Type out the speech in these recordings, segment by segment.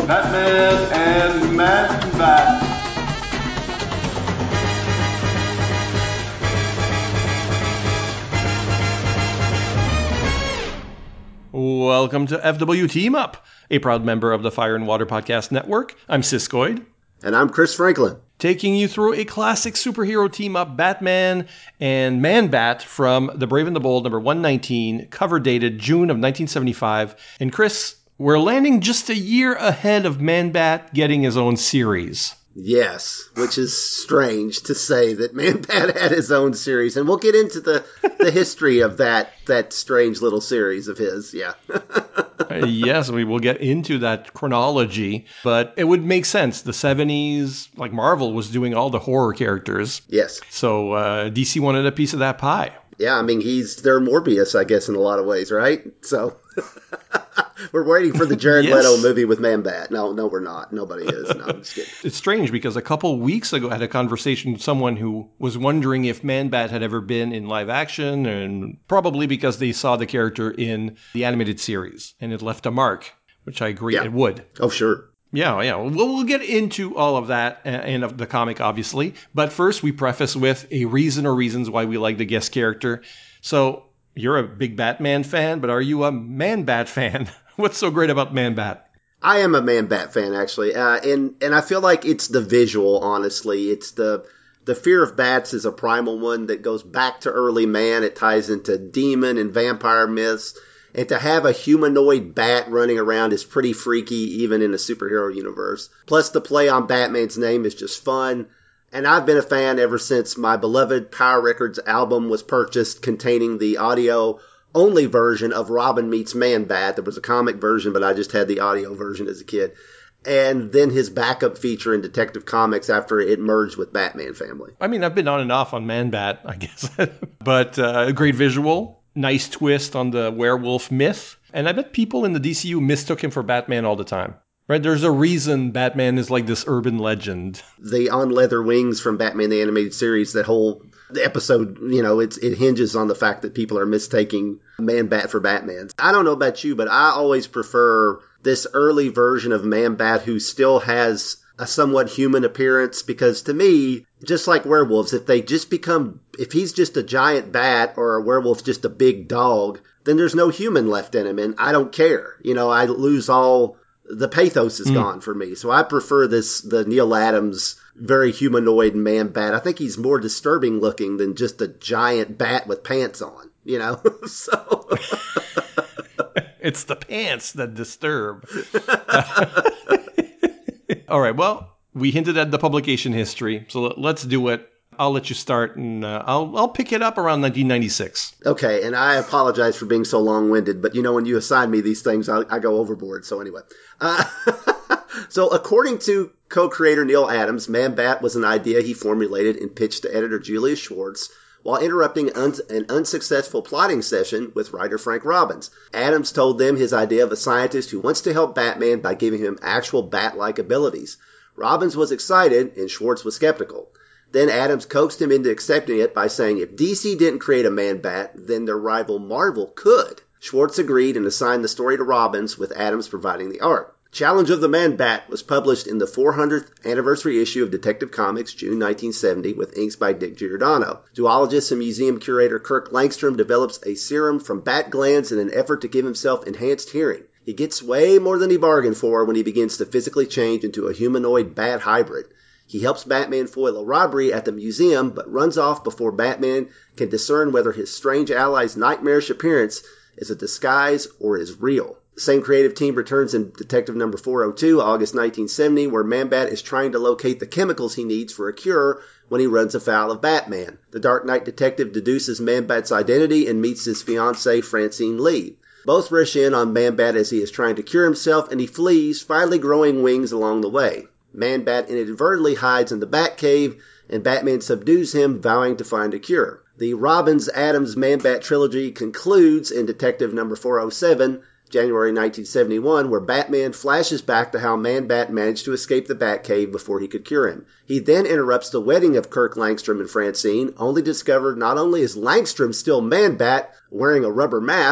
Batman and Man-Bat. Welcome to FW Team Up, a proud member of the Fire and Water Podcast Network. I'm Siskoid. And I'm Chris Franklin. Taking you through a classic superhero team-up, Batman and Man-Bat from The Brave and the Bold, number 119, cover dated June of 1975. And Chris, we're landing just a year ahead of Man-Bat getting his own series. Yes, which is strange to say that Man-Bat had his own series. And we'll get into the history of that strange little series of his, yeah. Yes, we will get into that chronology, but it would make sense. The 70s, like Marvel was doing all the horror characters. Yes. So DC wanted a piece of that pie. Yeah, I mean, he's their Morbius, I guess, in a lot of ways, right? So we're waiting for the Jared Leto movie with Man-Bat. No, we're not. Nobody is. No, I'm just kidding. It's strange because a couple weeks ago I had a conversation with someone who was wondering if Man-Bat had ever been in live action, and probably because they saw the character in the animated series and it left a mark, which I agree it would. Oh, sure. Yeah. We'll get into all of that and of the comic, obviously. But first, we preface with a reason or reasons why we like the guest character. So, you're a big Batman fan, but are you a Man-Bat fan? What's so great about Man-Bat? I am a Man-Bat fan, actually. And I feel like it's the visual, honestly. It's the fear of bats is a primal one that goes back to early man. It ties into demon and vampire myths. And to have a humanoid bat running around is pretty freaky, even in a superhero universe. Plus, the play on Batman's name is just fun. And I've been a fan ever since my beloved Power Records album was purchased, containing the audio-only version of Robin Meets Man-Bat. There was a comic version, but I just had the audio version as a kid. And then his backup feature in Detective Comics after it merged with Batman Family. I mean, I've been on and off on Man-Bat, I guess. But a great visual. Nice twist on the werewolf myth. And I bet people in the DCU mistook him for Batman all the time. Right? There's a reason Batman is like this urban legend. The On Leather Wings from Batman the Animated Series, that whole episode, it hinges on the fact that people are mistaking Man-Bat for Batman. I don't know about you, but I always prefer this early version of Man-Bat who still has a somewhat human appearance, because to me, just like werewolves, if he's just a giant bat or a werewolf just a big dog, then there's no human left in him, and I don't care. I lose all, the pathos is gone for me. So I prefer the Neil Adams, very humanoid Man-Bat. I think he's more disturbing looking than just a giant bat with pants on, so. It's the pants that disturb. All right, well, we hinted at the publication history, so let's do it. I'll let you start, and I'll pick it up around 1996. Okay, and I apologize for being so long-winded, but when you assign me these things, I go overboard. So anyway. So according to co-creator Neil Adams, Man-Bat was an idea he formulated and pitched to editor Julius Schwartz while interrupting an unsuccessful plotting session with writer Frank Robbins. Adams told them his idea of a scientist who wants to help Batman by giving him actual bat-like abilities. Robbins was excited, and Schwartz was skeptical. Then Adams coaxed him into accepting it by saying if DC didn't create a Man-Bat, then their rival Marvel could. Schwartz agreed and assigned the story to Robbins, with Adams providing the art. Challenge of the Man-Bat was published in the 400th anniversary issue of Detective Comics, June 1970, with inks by Dick Giordano. Zoologist and museum curator Kirk Langstrom develops a serum from bat glands in an effort to give himself enhanced hearing. He gets way more than he bargained for when he begins to physically change into a humanoid bat hybrid. He helps Batman foil a robbery at the museum, but runs off before Batman can discern whether his strange ally's nightmarish appearance is a disguise or is real. The same creative team returns in Detective number 402, August 1970, where Man-Bat is trying to locate the chemicals he needs for a cure when he runs afoul of Batman. The Dark Knight detective deduces Man-Bat's identity and meets his fiancée, Francine Lee. Both rush in on Man-Bat as he is trying to cure himself, and he flees, finally growing wings along the way. Man-Bat inadvertently hides in the Batcave, and Batman subdues him, vowing to find a cure. The Robbins-Adams Man-Bat trilogy concludes in Detective number 407, January 1971, where Batman flashes back to how Man-Bat managed to escape the Batcave before he could cure him. He then interrupts the wedding of Kirk Langstrom and Francine, only to discover not only is Langstrom still Man-Bat, wearing a rubber mask,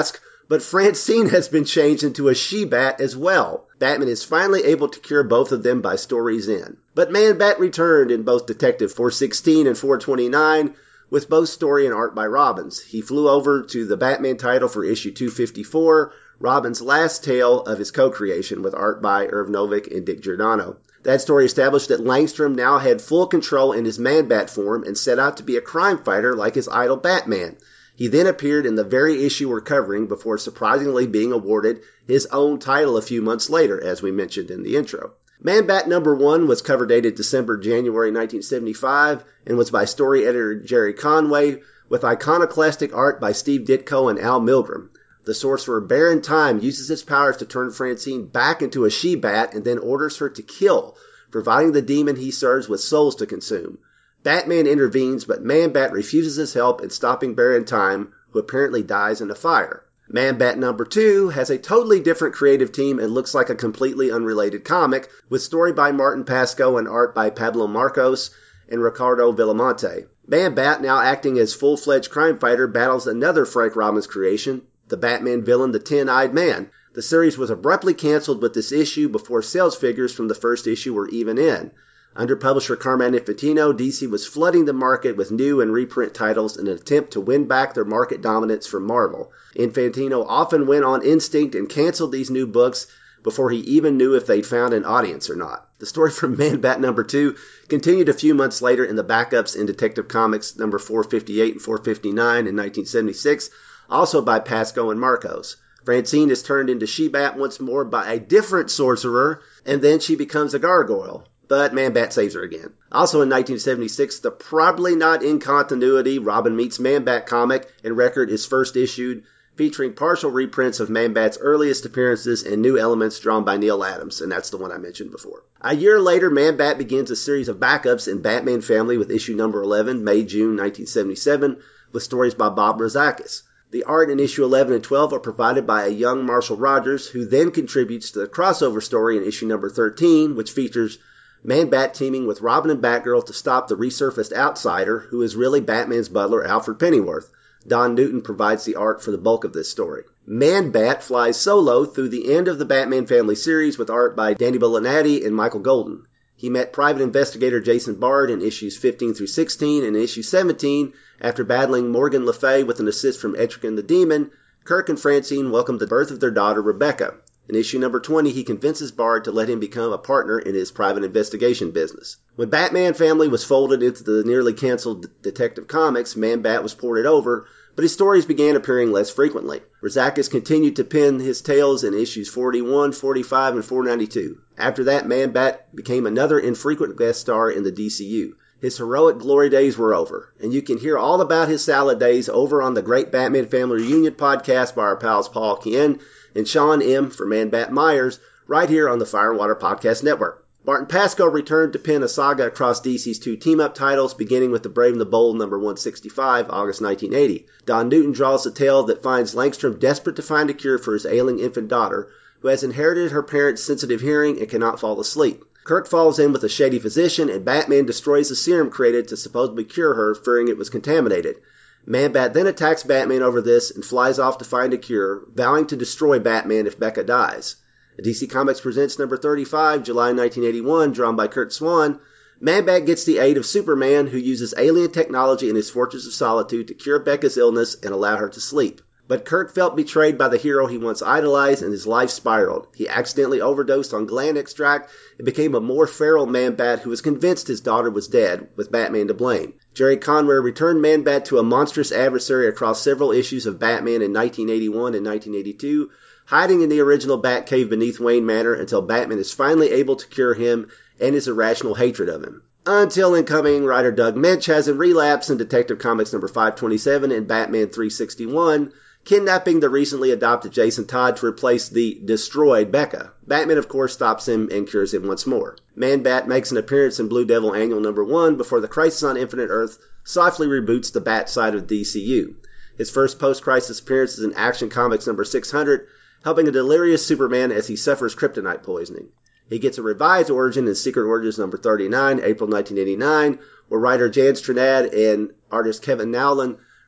But Francine has been changed into a she-bat as well. Batman is finally able to cure both of them by story's end. But Man-Bat returned in both Detective 416 and 429, with both story and art by Robbins. He flew over to the Batman title for issue 254, Robbins' last tale of his co-creation, with art by Irv Novick and Dick Giordano. That story established that Langstrom now had full control in his Man-Bat form and set out to be a crime fighter like his idol Batman. He then appeared in the very issue we're covering before surprisingly being awarded his own title a few months later, as we mentioned in the intro. Man-Bat number 1 was cover dated December-January 1975 and was by story editor Jerry Conway, with iconoclastic art by Steve Ditko and Al Milgrom. The sorcerer Baron Time uses his powers to turn Francine back into a she-bat and then orders her to kill, providing the demon he serves with souls to consume. Batman intervenes, but Man-Bat refuses his help in stopping Baron Time, who apparently dies in a fire. Man-Bat number 2 has a totally different creative team and looks like a completely unrelated comic, with story by Martin Pasco and art by Pablo Marcos and Ricardo Villamonte. Man-Bat, now acting as full-fledged crime fighter, battles another Frank Robbins creation, the Batman villain, the Ten-Eyed Man. The series was abruptly canceled with this issue before sales figures from the first issue were even in. Under publisher Carmine Infantino, DC was flooding the market with new and reprint titles in an attempt to win back their market dominance from Marvel. Infantino often went on instinct and canceled these new books before he even knew if they'd found an audience or not. The story from Man-Bat number 2 continued a few months later in the backups in Detective Comics number 458 and 459 in 1976, also by Pasco and Marcos. Francine is turned into She-Bat once more by a different sorcerer, and then she becomes a gargoyle. But Man-Bat saves her again. Also in 1976, the probably not in continuity Robin Meets Man-Bat comic and record is first issued, featuring partial reprints of Man-Bat's earliest appearances and new elements drawn by Neil Adams, and that's the one I mentioned before. A year later, Man-Bat begins a series of backups in Batman Family with issue number 11, May-June 1977, with stories by Bob Rozakis. The art in issue 11 and 12 are provided by a young Marshall Rogers, who then contributes to the crossover story in issue number 13, which features Man-Bat teaming with Robin and Batgirl to stop the resurfaced outsider, who is really Batman's butler, Alfred Pennyworth. Don Newton provides the art for the bulk of this story. Man-Bat flies solo through the end of the Batman Family series with art by Danny Bellinati and Michael Golden. He met private investigator Jason Bard in issues 15 through 16 and issue 17 after battling Morgan Le Fay with an assist from Etrigan the Demon. Kirk and Francine welcomed the birth of their daughter, Rebecca. In issue number 20, he convinces Bard to let him become a partner in his private investigation business. When Batman Family was folded into the nearly canceled Detective Comics, Man-Bat was ported over, but his stories began appearing less frequently. Rozakis continued to pen his tales in issues 41, 45, and 492. After that, Man-Bat became another infrequent guest star in the DCU. His heroic glory days were over, and you can hear all about his salad days over on the Great Batman Family Reunion podcast by our pals Paul Kien and Sean M. for Man-Bat Myers, right here on the Fire and Water Podcast Network. Martin Pasco returned to pen a saga across DC's two team-up titles, beginning with The Brave and the Bold number 165, August 1980. Don Newton draws a tale that finds Langstrom desperate to find a cure for his ailing infant daughter, who has inherited her parents' sensitive hearing and cannot fall asleep. Kirk falls in with a shady physician, and Batman destroys the serum created to supposedly cure her, fearing it was contaminated. Man-Bat then attacks Batman over this and flies off to find a cure, vowing to destroy Batman if Becca dies. DC Comics presents number 35, July 1981, drawn by Kurt Swan. Man-Bat gets the aid of Superman, who uses alien technology in his Fortress of Solitude to cure Becca's illness and allow her to sleep. But Kirk felt betrayed by the hero he once idolized, and his life spiraled. He accidentally overdosed on gland extract and became a more feral Man-Bat who was convinced his daughter was dead, with Batman to blame. Jerry Conway returned Man-Bat to a monstrous adversary across several issues of Batman in 1981 and 1982, hiding in the original Batcave beneath Wayne Manor until Batman is finally able to cure him and his irrational hatred of him. Until incoming writer Doug Moench has a relapse in Detective Comics number 527 and Batman 361, kidnapping the recently adopted Jason Todd to replace the destroyed Becca. Batman, of course, stops him and cures him once more. Man-Bat makes an appearance in Blue Devil Annual number 1 before the Crisis on Infinite Earth softly reboots the Bat side of DCU. His first post-crisis appearance is in Action Comics number 600, helping a delirious Superman as he suffers kryptonite poisoning. He gets a revised origin in Secret Origins number 39, April 1989, where writer Jan Stranad and artist Kevin Nowlin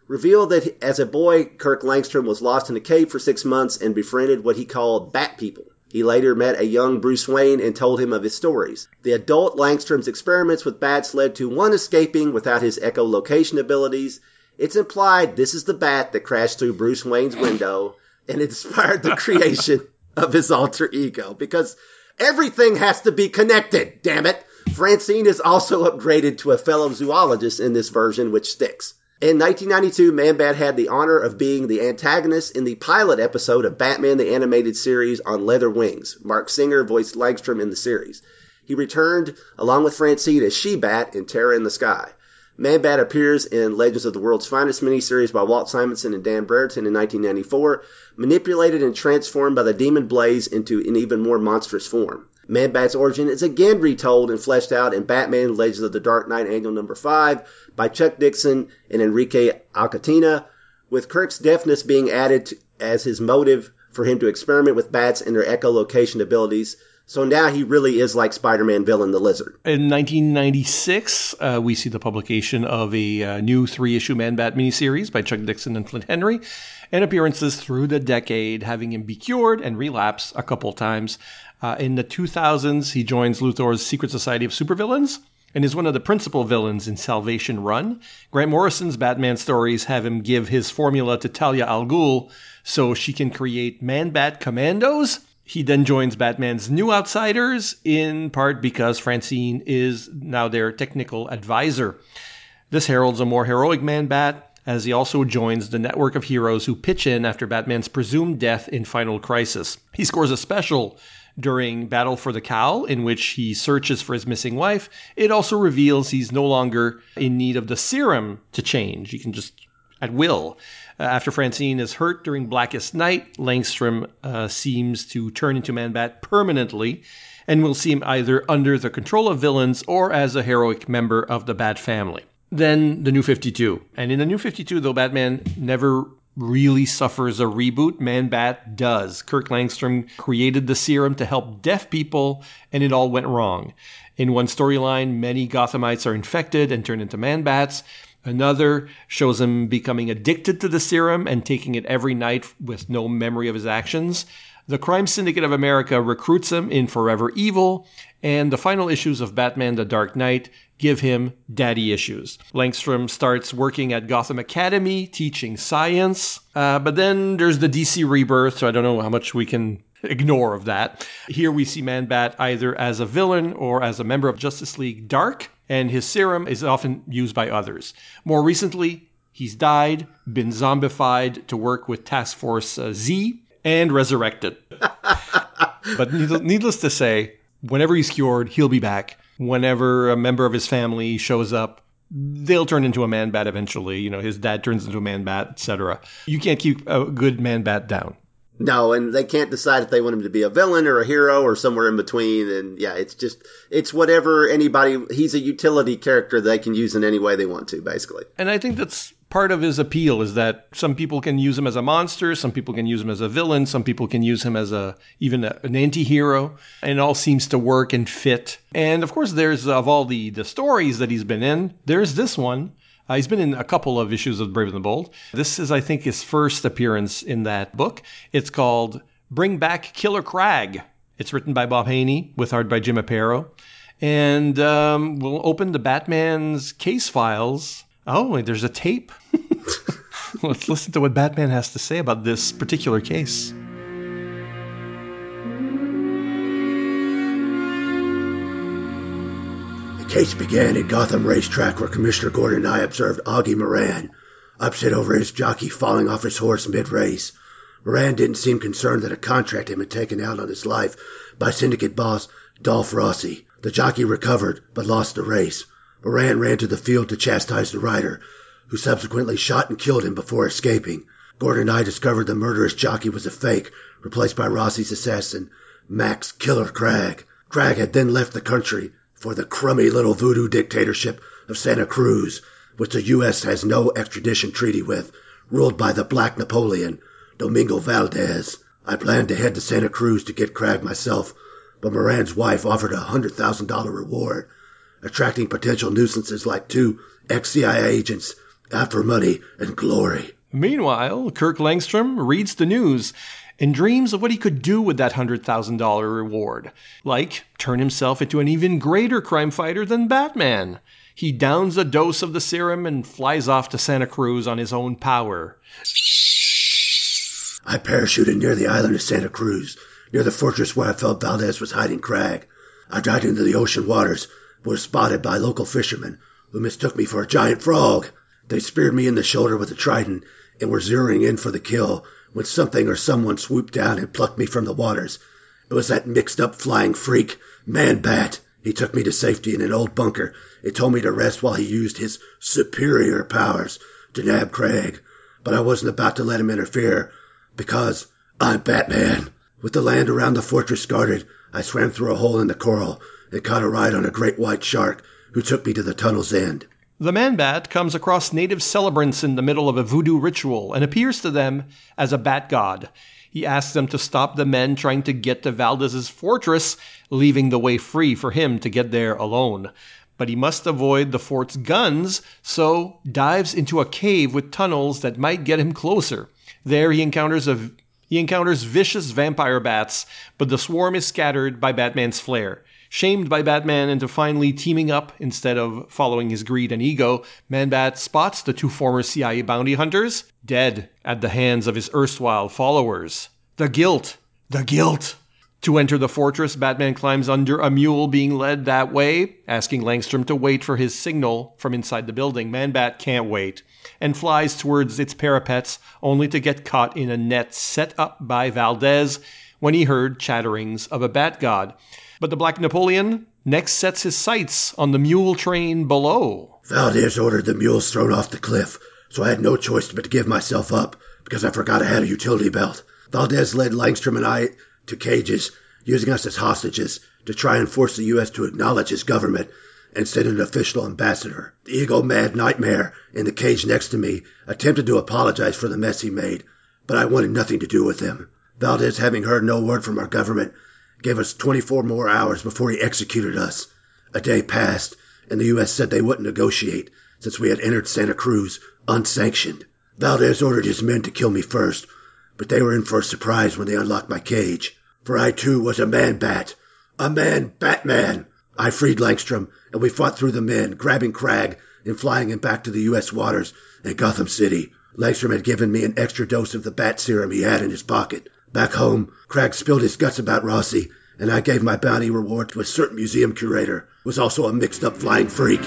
revealed that as a boy, Kirk Langstrom was lost in a cave for 6 months and befriended what he called Bat People. He later met a young Bruce Wayne and told him of his stories. The adult Langstrom's experiments with bats led to one escaping without his echolocation abilities. It's implied this is the bat that crashed through Bruce Wayne's window and inspired the creation of his alter ego, because everything has to be connected, damn it. Francine is also upgraded to a fellow zoologist in this version, which sticks. In 1992, Man-Bat had the honor of being the antagonist in the pilot episode of Batman the Animated Series on Leather Wings. Mark Singer voiced Langstrom in the series. He returned along with Francine as She-Bat in Terror in the Sky. Man-Bat appears in Legends of the World's Finest miniseries by Walt Simonson and Dan Brereton in 1994, manipulated and transformed by the Demon Blaze into an even more monstrous form. Man-Bat's origin is again retold and fleshed out in Batman Legends of the Dark Knight Annual No. 5 by Chuck Dixon and Enrique Alcatina, with Kirk's deafness being added as his motive for him to experiment with bats and their echolocation abilities. So now he really is like Spider-Man villain the Lizard. In 1996, we see the publication of a new 3-issue Man-Bat miniseries by Chuck Dixon and Flint Henry, and appearances through the decade, having him be cured and relapse a couple times. In the 2000s, he joins Luthor's Secret Society of Supervillains and is one of the principal villains in Salvation Run. Grant Morrison's Batman stories have him give his formula to Talia al Ghul so she can create Man-Bat Commandos. He then joins Batman's New Outsiders, in part because Francine is now their technical advisor. This heralds a more heroic Man-Bat, as he also joins the network of heroes who pitch in after Batman's presumed death in Final Crisis. He scores a special during Battle for the Cowl, in which he searches for his missing wife. It also reveals he's no longer in need of the serum to change. He can just, at will. After Francine is hurt during Blackest Night, Langstrom seems to turn into Man-Bat permanently, and we'll see him either under the control of villains or as a heroic member of the Bat family. Then the New 52. And in the New 52, though Batman never really suffers a reboot, Man-Bat does. Kirk Langstrom created the serum to help deaf people, and it all went wrong. In one storyline, many Gothamites are infected and turn into Man-Bats. Another shows him becoming addicted to the serum and taking it every night with no memory of his actions. The Crime Syndicate of America recruits him in Forever Evil, and the final issues of Batman the Dark Knight give him daddy issues. Langstrom starts working at Gotham Academy, teaching science, but then there's the DC Rebirth, so I don't know how much we can ignore of that. Here we see Man-Bat either as a villain or as a member of Justice League Dark, and his serum is often used by others. More recently, he's died, been zombified to work with Task Force Z, and resurrected. But needless to say, whenever he's cured, he'll be back. Whenever a member of his family shows up, they'll turn into a Man-Bat eventually. You know, his dad turns into a Man-Bat, etc. You can't keep a good Man-Bat down. No, and they can't decide if they want him to be a villain or a hero or somewhere in between. And yeah, it's whatever he's a utility character they can use in any way they want to, basically. And I think that's part of his appeal, is that some people can use him as a monster, some people can use him as a villain, some people can use him as even an anti-hero, and it all seems to work and fit. And of course, there's, of all the stories that he's been in, there's this one. He's been in a couple of issues of Brave and the Bold. This is, I think, his first appearance in that book. It's called Bring Back Killer Krag. It's written by Bob Haney, with art by Jim Aparo. And we'll open the Batman's case files. Oh, there's a tape. Let's listen to what Batman has to say about this particular case. The case began at Gotham Racetrack, where Commissioner Gordon and I observed Augie Moran upset over his jockey falling off his horse mid-race. Moran didn't seem concerned that a contract had been taken out on his life by syndicate boss Dolph Rossi. The jockey recovered, but lost the race. Moran ran to the field to chastise the rider, who subsequently shot and killed him before escaping. Gordon and I discovered the murderous jockey was a fake, replaced by Rossi's assassin, Max Killer Krag. Krag had then left the country for the crummy little voodoo dictatorship of Santa Cruz, which the U.S. has no extradition treaty with, ruled by the Black Napoleon, Domingo Valdez. I planned to head to Santa Cruz to get Krag myself, but Moran's wife offered a $100,000 reward, attracting potential nuisances like 2 ex-CIA agents out for money and glory. Meanwhile, Kirk Langstrom reads the news and dreams of what he could do with that $100,000 reward. Like, turn himself into an even greater crime fighter than Batman. He downs a dose of the serum and flies off to Santa Cruz on his own power. I parachuted near the island of Santa Cruz, near the fortress where I felt Valdez was hiding Crag. I dived into the ocean waters, but was spotted by local fishermen, who mistook me for a giant frog. They speared me in the shoulder with a trident, and were zeroing in for the kill, when something or someone swooped down and plucked me from the waters. It was that mixed-up flying freak, Man-Bat. He took me to safety in an old bunker and told me to rest while he used his superior powers to nab Crag. But I wasn't about to let him interfere, because I'm Batman. With the land around the fortress guarded, I swam through a hole in the coral and caught a ride on a great white shark who took me to the tunnel's end. The Man-Bat comes across native celebrants in the middle of a voodoo ritual and appears to them as a bat god. He asks them to stop the men trying to get to Valdez's fortress, leaving the way free for him to get there alone. But he must avoid the fort's guns, so dives into a cave with tunnels that might get him closer. There he encounters vicious vampire bats, but the swarm is scattered by Batman's flare. Shamed by Batman into finally teaming up instead of following his greed and ego, Man-Bat spots the two former CIA bounty hunters, dead at the hands of his erstwhile followers. The guilt! The guilt! To enter the fortress, Batman climbs under a mule being led that way, asking Langstrom to wait for his signal from inside the building. Man-Bat can't wait, and flies towards its parapets, only to get caught in a net set up by Valdez when he heard chatterings of a bat god. But the Black Napoleon next sets his sights on the mule train below. Valdez ordered the mules thrown off the cliff, so I had no choice but to give myself up, because I forgot I had a utility belt. Valdez led Langstrom and I to cages, using us as hostages to try and force the U.S. to acknowledge his government and send an official ambassador. The ego-mad nightmare in the cage next to me attempted to apologize for the mess he made, but I wanted nothing to do with him. Valdez, having heard no word from our government, gave us 24 more hours before he executed us. A day passed, and the U.S. said they wouldn't negotiate since we had entered Santa Cruz unsanctioned. Valdez ordered his men to kill me first, but they were in for a surprise when they unlocked my cage. For I, too, was a Man-Bat. A Man-Batman. I freed Langstrom, and we fought through the men, grabbing Crag and flying him back to the U.S. waters and Gotham City. Langstrom had given me an extra dose of the bat serum he had in his pocket. Back home, Crag spilled his guts about Rossi, and I gave my bounty reward to a certain museum curator, who was also a mixed-up flying freak.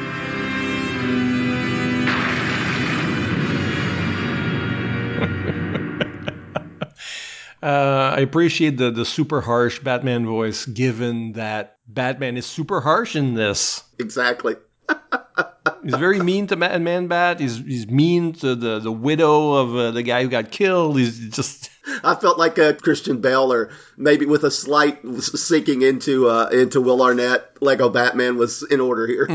I appreciate the super harsh Batman voice, given that Batman is super harsh in this. Exactly. He's very mean to Man-Bat. He's mean to the widow of the guy who got killed. He's just... I felt like Christian Bale, or maybe with a slight sinking into Will Arnett, Lego Batman was in order here.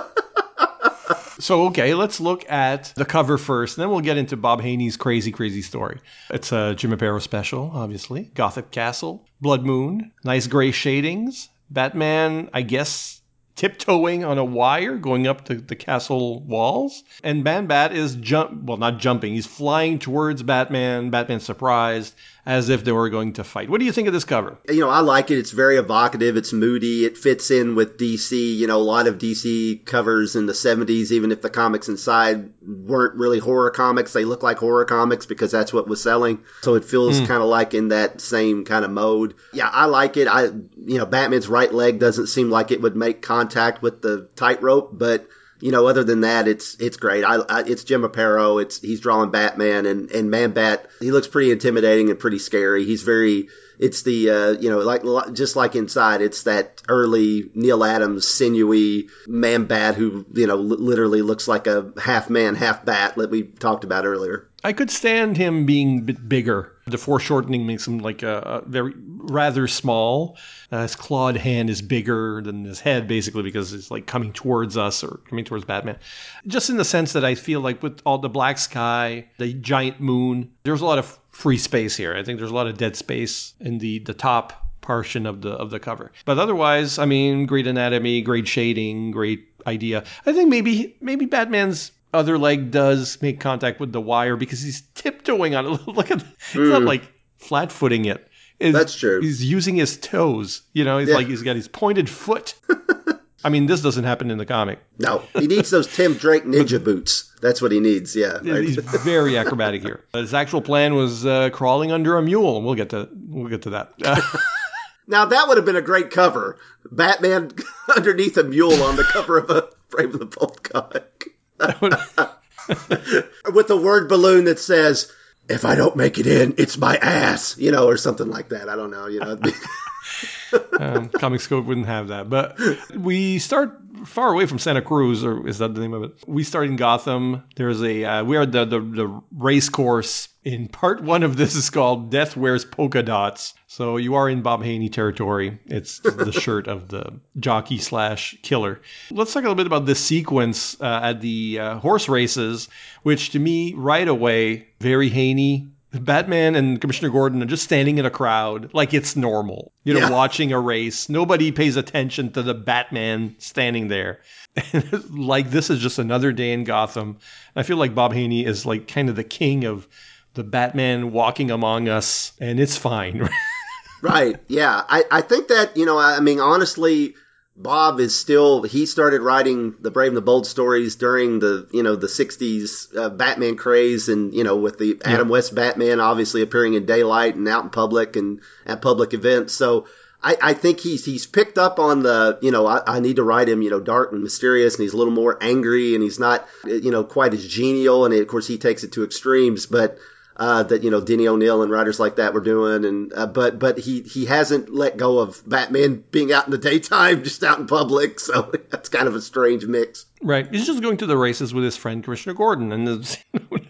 So, okay, let's look at the cover first, and then we'll get into Bob Haney's crazy, crazy story. It's a Jim Aparo special, obviously. Gothic Castle, Blood Moon, nice gray shadings. Batman, I guess, tiptoeing on a wire going up the castle walls. And Man-Bat is not jumping. He's flying towards Batman. Batman's surprised, as if they were going to fight. What do you think of this cover? You know, I like it. It's very evocative. It's moody. It fits in with DC. You know, a lot of DC covers in the 70s, even if the comics inside weren't really horror comics, they look like horror comics because that's what was selling. So it feels kind of like in that same kind of mode. Yeah, I like it. Batman's right leg doesn't seem like it would make contact with the tightrope, but you know, other than that, it's great. It's Jim Aparo. He's drawing Batman and Man-Bat. He looks pretty intimidating and pretty scary. It's just like inside, it's that early Neil Adams sinewy Man-Bat who, literally looks like a half man, half bat that we talked about earlier. I could stand him being a bit bigger. The foreshortening makes him like a very rather small. His clawed hand is bigger than his head, basically, because it's like coming towards us or coming towards Batman. Just in the sense that I feel like with all the black sky, the giant moon, there's a lot of free space here. I think there's a lot of dead space in the top portion of the cover. But otherwise, I mean, great anatomy, great shading, great idea. I think maybe Batman's other leg does make contact with the wire because he's tiptoeing on it. Look at, it's not like flat-footing it. That's true. He's using his toes. He's like, he's got his pointed foot. I mean, this doesn't happen in the comic. No, he needs those Tim Drake ninja boots. That's what he needs, yeah. Right? He's very acrobatic here. His actual plan was crawling under a mule, and we'll get to that. Now, that would have been a great cover. Batman underneath a mule on the cover of a Brave and the Bold comic. With the word balloon that says, "If I don't make it in, it's my ass," or something like that. I don't know, Comic Scope wouldn't have that. But we start far away from Santa Cruz, or is that the name of it? We start in Gotham. There's we are the race course. In part one of this is called Death Wears Polka Dots. So you are in Bob Haney territory. It's the shirt of the jockey/killer. Let's talk a little bit about this sequence at the horse races, which to me, right away, very Haney. Batman and Commissioner Gordon are just standing in a crowd like it's normal, watching a race. Nobody pays attention to the Batman standing there. Like this is just another day in Gotham. I feel like Bob Haney is like kind of the king of the Batman walking among us, and it's fine. Right. Yeah. I think that, honestly, Bob is still, he started writing the Brave and the Bold stories during the 60s Batman craze and, with the Adam West Batman obviously appearing in daylight and out in public and at public events. So I think he's picked up on the, I need to write him, dark and mysterious, and he's a little more angry, and he's not, quite as genial. And of course he takes it to extremes, but that Denny O'Neil and writers like that were doing, and but he hasn't let go of Batman being out in the daytime, just out in public. So that's kind of a strange mix. Right, he's just going to the races with his friend Commissioner Gordon, and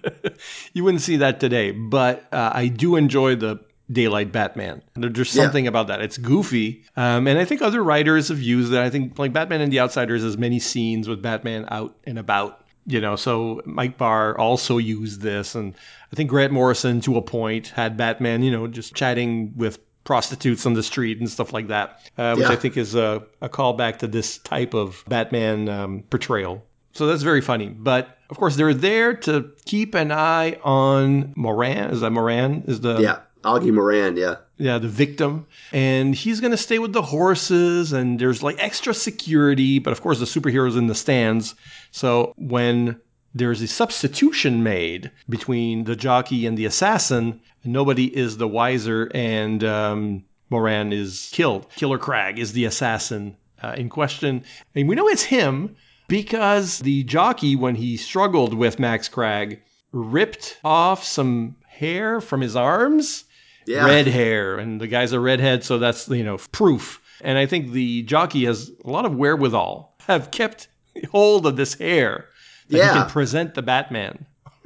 you wouldn't see that today. But I do enjoy the daylight Batman. There's something about that. It's goofy, and I think other writers have used it. I think like Batman and the Outsiders has many scenes with Batman out and about. So Mike Barr also used this, and I think Grant Morrison, to a point, had Batman, just chatting with prostitutes on the street and stuff like that, which I think is a callback to this type of Batman portrayal. So that's very funny. But, of course, they're there to keep an eye on Moran. Is that Moran? Yeah, Augie Moran, yeah. Yeah, the victim. And he's going to stay with the horses, and there's like extra security, but of course the superhero's in the stands. So when there's a substitution made between the jockey and the assassin, nobody is the wiser, and Moran is killed. Killer Crag is the assassin in question. And we know it's him because the jockey, when he struggled with Max Crag, ripped off some hair from his arms. Yeah. Red hair, and the guy's a redhead, so that's, proof. And I think the jockey has a lot of wherewithal, have kept hold of this hair that he can present the Batman.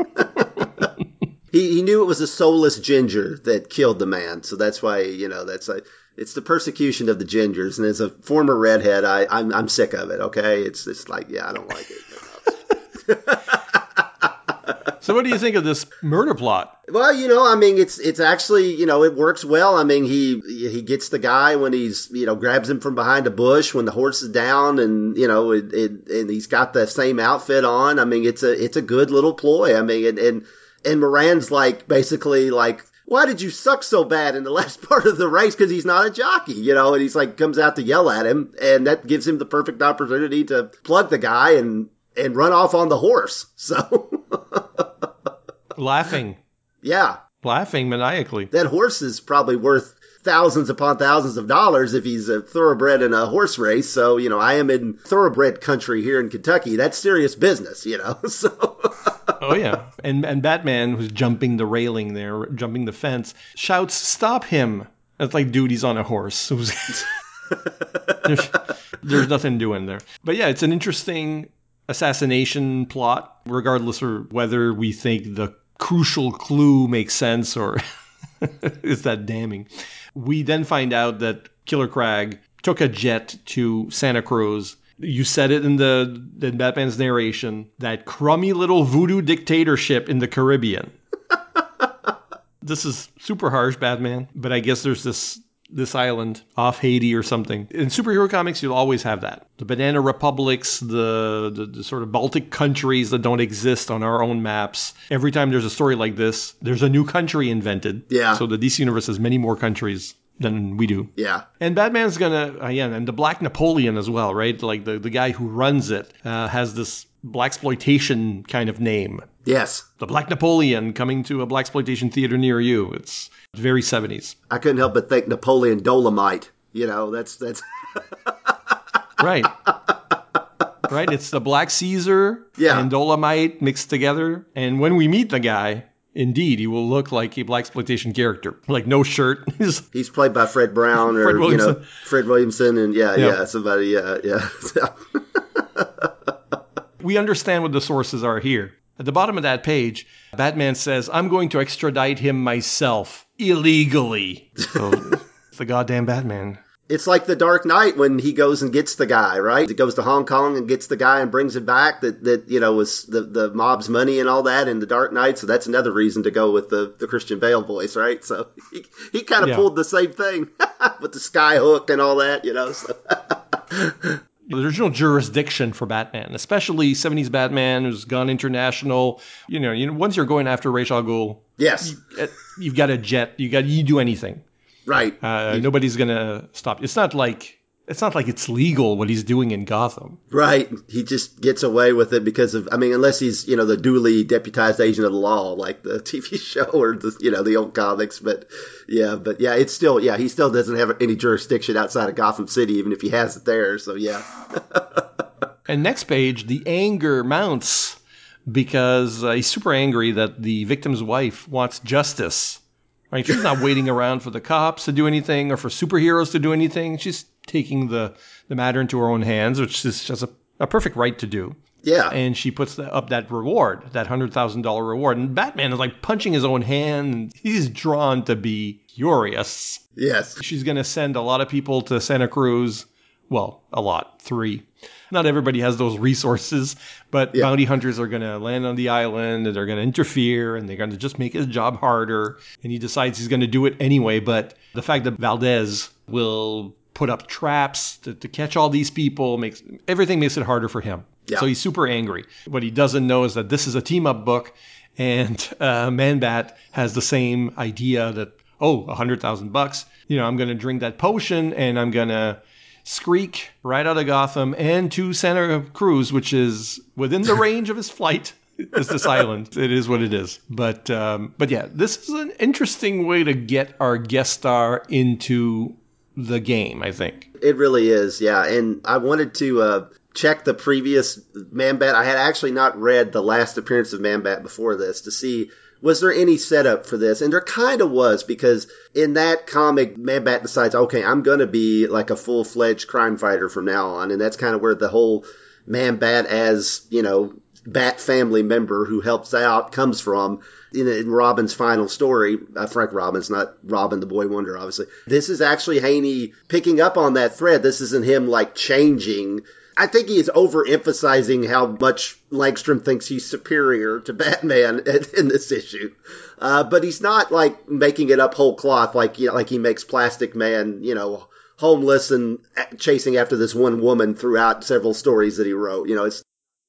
He knew it was a soulless ginger that killed the man, so that's why, it's the persecution of the gingers. And as a former redhead, I'm sick of it, okay? It's just like, I don't like it. So what do you think of this murder plot? Well, it's actually, it works well. I mean, he gets the guy when he's, grabs him from behind a bush when the horse is down, and, and he's got the same outfit on. I mean, it's a good little ploy. I mean, and Moran's like, basically like, why did you suck so bad in the last part of the race? Because he's not a jockey, and he's like, comes out to yell at him, and that gives him the perfect opportunity to plug the guy and run off on the horse. So laughing. Yeah. Laughing maniacally. That horse is probably worth thousands upon thousands of dollars if he's a thoroughbred in a horse race. So, I am in thoroughbred country here in Kentucky. That's serious business, so. Oh, yeah. And Batman, who's jumping the railing there, jumping the fence, shouts, "Stop him." That's like, dude, he's on a horse. There's nothing doing there. But yeah, it's an interesting assassination plot, regardless of whether we think the crucial clue makes sense or is that damning. We then find out that Killer Crag took a jet to Santa Cruz. You said it in Batman's narration, that crummy little voodoo dictatorship in the Caribbean. This is super harsh, Batman, but I guess there's this this island off Haiti or something. In superhero comics, you'll always have that. The banana republics, the sort of Baltic countries that don't exist on our own maps. Every time there's a story like this, there's a new country invented. Yeah. So the DC universe has many more countries than we do. Yeah. And Batman's gonna, and the Black Napoleon as well, right? Like the guy who runs it has this blaxploitation kind of name. Yes. The Black Napoleon coming to a blaxploitation theater near you. It's very 70s. I couldn't help but think Napoleon Dolomite. You know, that's Right. Right. It's the Black Caesar and Dolomite mixed together. And when we meet the guy, indeed, he will look like a blaxploitation character. Like no shirt. He's played by Fred Brown or, Fred Williamson. And somebody. We understand what the sources are here. At the bottom of that page, Batman says, I'm going to extradite him myself illegally. So it's the goddamn Batman. It's like the Dark Knight when he goes and gets the guy, right? He goes to Hong Kong and gets the guy and brings it back that was the mob's money and all that in the Dark Knight. So that's another reason to go with the Christian Bale voice, right? So he kind of pulled the same thing with the sky hook and all that, So. There's no jurisdiction for Batman, especially 70s Batman who's gone international. Once you're going after Ra's al Ghul, yes, you've got a jet. You do anything, right? Nobody's gonna stop. It's not like it's legal what he's doing in Gotham, right? He just gets away with it because of, unless he's the duly deputized agent of the law like the TV show or the old comics, but it's still he still doesn't have any jurisdiction outside of Gotham City, even if he has it there. So And next page, the anger mounts because he's super angry that the victim's wife wants justice. Right? She's not waiting around for the cops to do anything or for superheroes to do anything. She's taking the matter into her own hands, which is just a perfect right to do. Yeah. And she puts up that reward, that $100,000 reward. And Batman is like punching his own hand. And he's drawn to be furious. Yes. She's going to send a lot of people to Santa Cruz. Well, a lot. 3. Not everybody has those resources, but bounty hunters are going to land on the island and they're going to interfere and they're going to just make his job harder. And he decides he's going to do it anyway. But the fact that Valdez will put up traps to catch all these people makes it harder for him. Yeah. So he's super angry. What he doesn't know is that this is a team-up book, and Man-Bat has the same idea that, $100,000. I'm going to drink that potion, and I'm going to Skreek right out of Gotham and to Santa Cruz, which is within the range of his flight. Is this island. It is what it is. But yeah, this is an interesting way to get our guest star into the game, I think. It really is, yeah. And I wanted to check the previous Man-Bat. I had actually not read the last appearance of Man-Bat before this to see, was there any setup for this? And there kind of was, because in that comic, Man-Bat decides, okay, I'm going to be like a full-fledged crime fighter from now on. And that's kind of where the whole Man-Bat as, Bat family member who helps out comes from. In Robin's final story, Frank Robbins, not Robin the Boy Wonder, obviously. This is actually Haney picking up on that thread. This isn't him, changing. I think he is overemphasizing how much Langstrom thinks he's superior to Batman in this issue. But he's not, making it up whole cloth like he makes Plastic Man, homeless and chasing after this one woman throughout several stories that he wrote. It's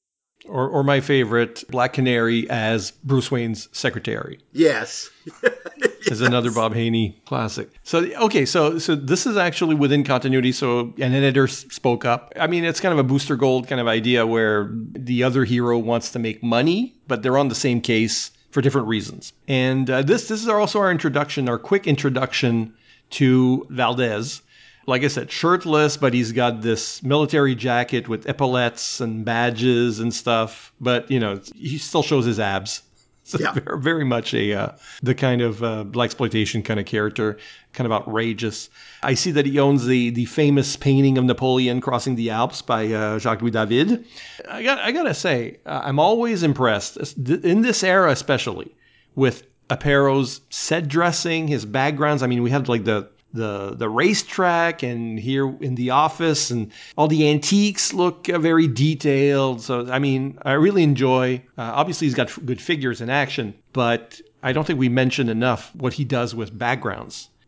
Or my favorite, Black Canary as Bruce Wayne's secretary. Yes. Is another Bob Haney classic. So this is actually within continuity. So an editor spoke up. It's kind of a Booster Gold kind of idea where the other hero wants to make money, but they're on the same case for different reasons. And this is also our quick introduction to Valdez. Like I said, shirtless, but he's got this military jacket with epaulettes and badges and stuff. But, he still shows his abs. So very much the kind of blaxploitation kind of character, kind of outrageous. I see that he owns the famous painting of Napoleon crossing the Alps by Jacques-Louis David. I got to say, I'm always impressed, in this era especially, with Apparo's set dressing, his backgrounds. We have the racetrack and here in the office, and all the antiques look very detailed. So, I really enjoy, obviously he's got good figures in action, but I don't think we mentioned enough what he does with backgrounds.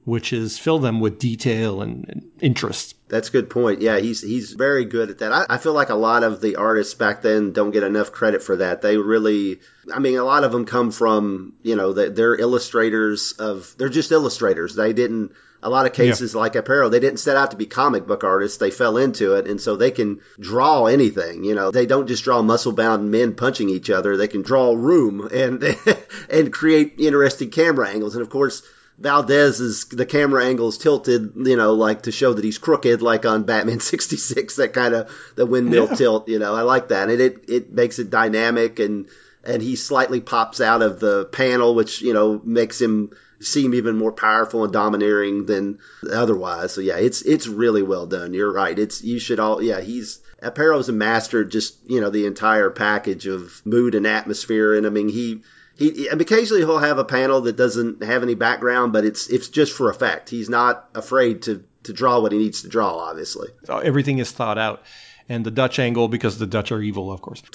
which is fill them with detail and interest. That's a good point. Yeah, he's very good at that. I feel like a lot of the artists back then don't get enough credit for that. They really, I mean, a lot of them come from, they're illustrators they're just illustrators. They didn't, a lot of cases like Aparo, they didn't set out to be comic book artists. They fell into it, and so they can draw anything. They don't just draw muscle-bound men punching each other. They can draw room and and create interesting camera angles. And of course, the camera angle is tilted, like to show that he's crooked, like on Batman 66, that kind of the windmill tilt, I like that. And it makes it dynamic, and he slightly pops out of the panel, which, makes him seem even more powerful and domineering than otherwise. So yeah, it's really well done. You're right. Aparo's a master, just, the entire package of mood and atmosphere. And I mean, he occasionally he'll have a panel that doesn't have any background, but it's just for effect. He's not afraid to draw what he needs to draw, obviously. So everything is thought out. And the Dutch angle, because the Dutch are evil, of course.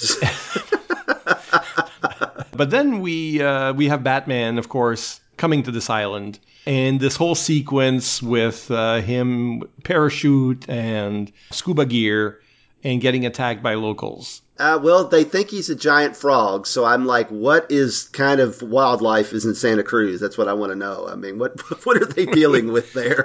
But then we have Batman, of course, coming to this island. And this whole sequence with him parachute and scuba gear and getting attacked by locals. Well, they think he's a giant frog, so I'm like, what is kind of wildlife is in Santa Cruz? That's what I want to know. I mean, what are they dealing with there?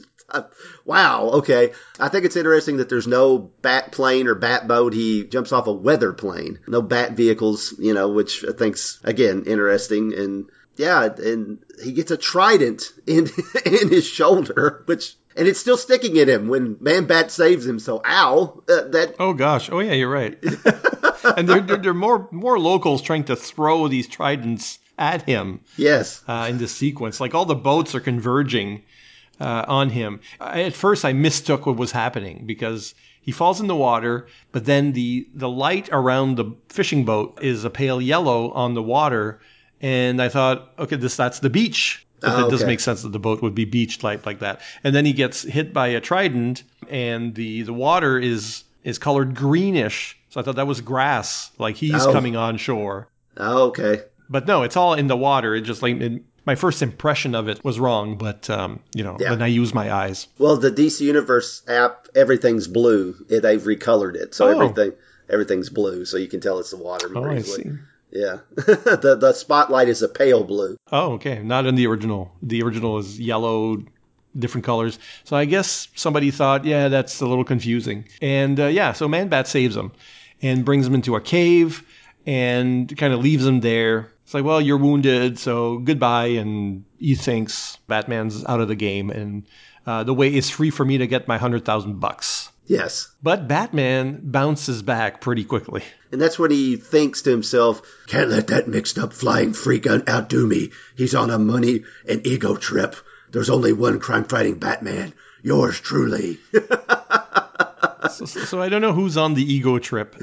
Wow, okay. I think it's interesting that there's no bat plane or bat boat. He jumps off a weather plane. No bat vehicles, which I think's, again, interesting. And yeah, and he gets a trident in his shoulder, and it's still sticking in him when Man-Bat saves him. So, ow! Oh gosh! Oh yeah, you're right. And there are more locals trying to throw these tridents at him. Yes. In this sequence, like all the boats are converging on him. At first, I mistook what was happening because he falls in the water, but then the light around the fishing boat is a pale yellow on the water. And I thought, okay, that's the beach. But that doesn't make sense that the boat would be beached like that. And then he gets hit by a trident, and the water is colored greenish. So I thought that was grass, like he's coming on shore. Oh, okay. But no, it's all in the water. It just my first impression of it was wrong, but then I used my eyes. Well, the DC Universe app, everything's blue. They've recolored it, so everything's blue, so you can tell it's the water more easily. I see. Yeah. The spotlight is a pale blue. Oh, okay. Not in the original. The original is yellow, different colors. So I guess somebody thought, yeah, that's a little confusing. And so Man-Bat saves him and brings him into a cave and kind of leaves him there. It's like, well, you're wounded, so goodbye. And he thinks Batman's out of the game, and the way is free for me to get my $100,000. Yes. But Batman bounces back pretty quickly. And that's when he thinks to himself, can't let that mixed up flying free gun outdo me. He's on a money and ego trip. There's only one crime-fighting Batman. Yours truly. So I don't know who's on the ego trip.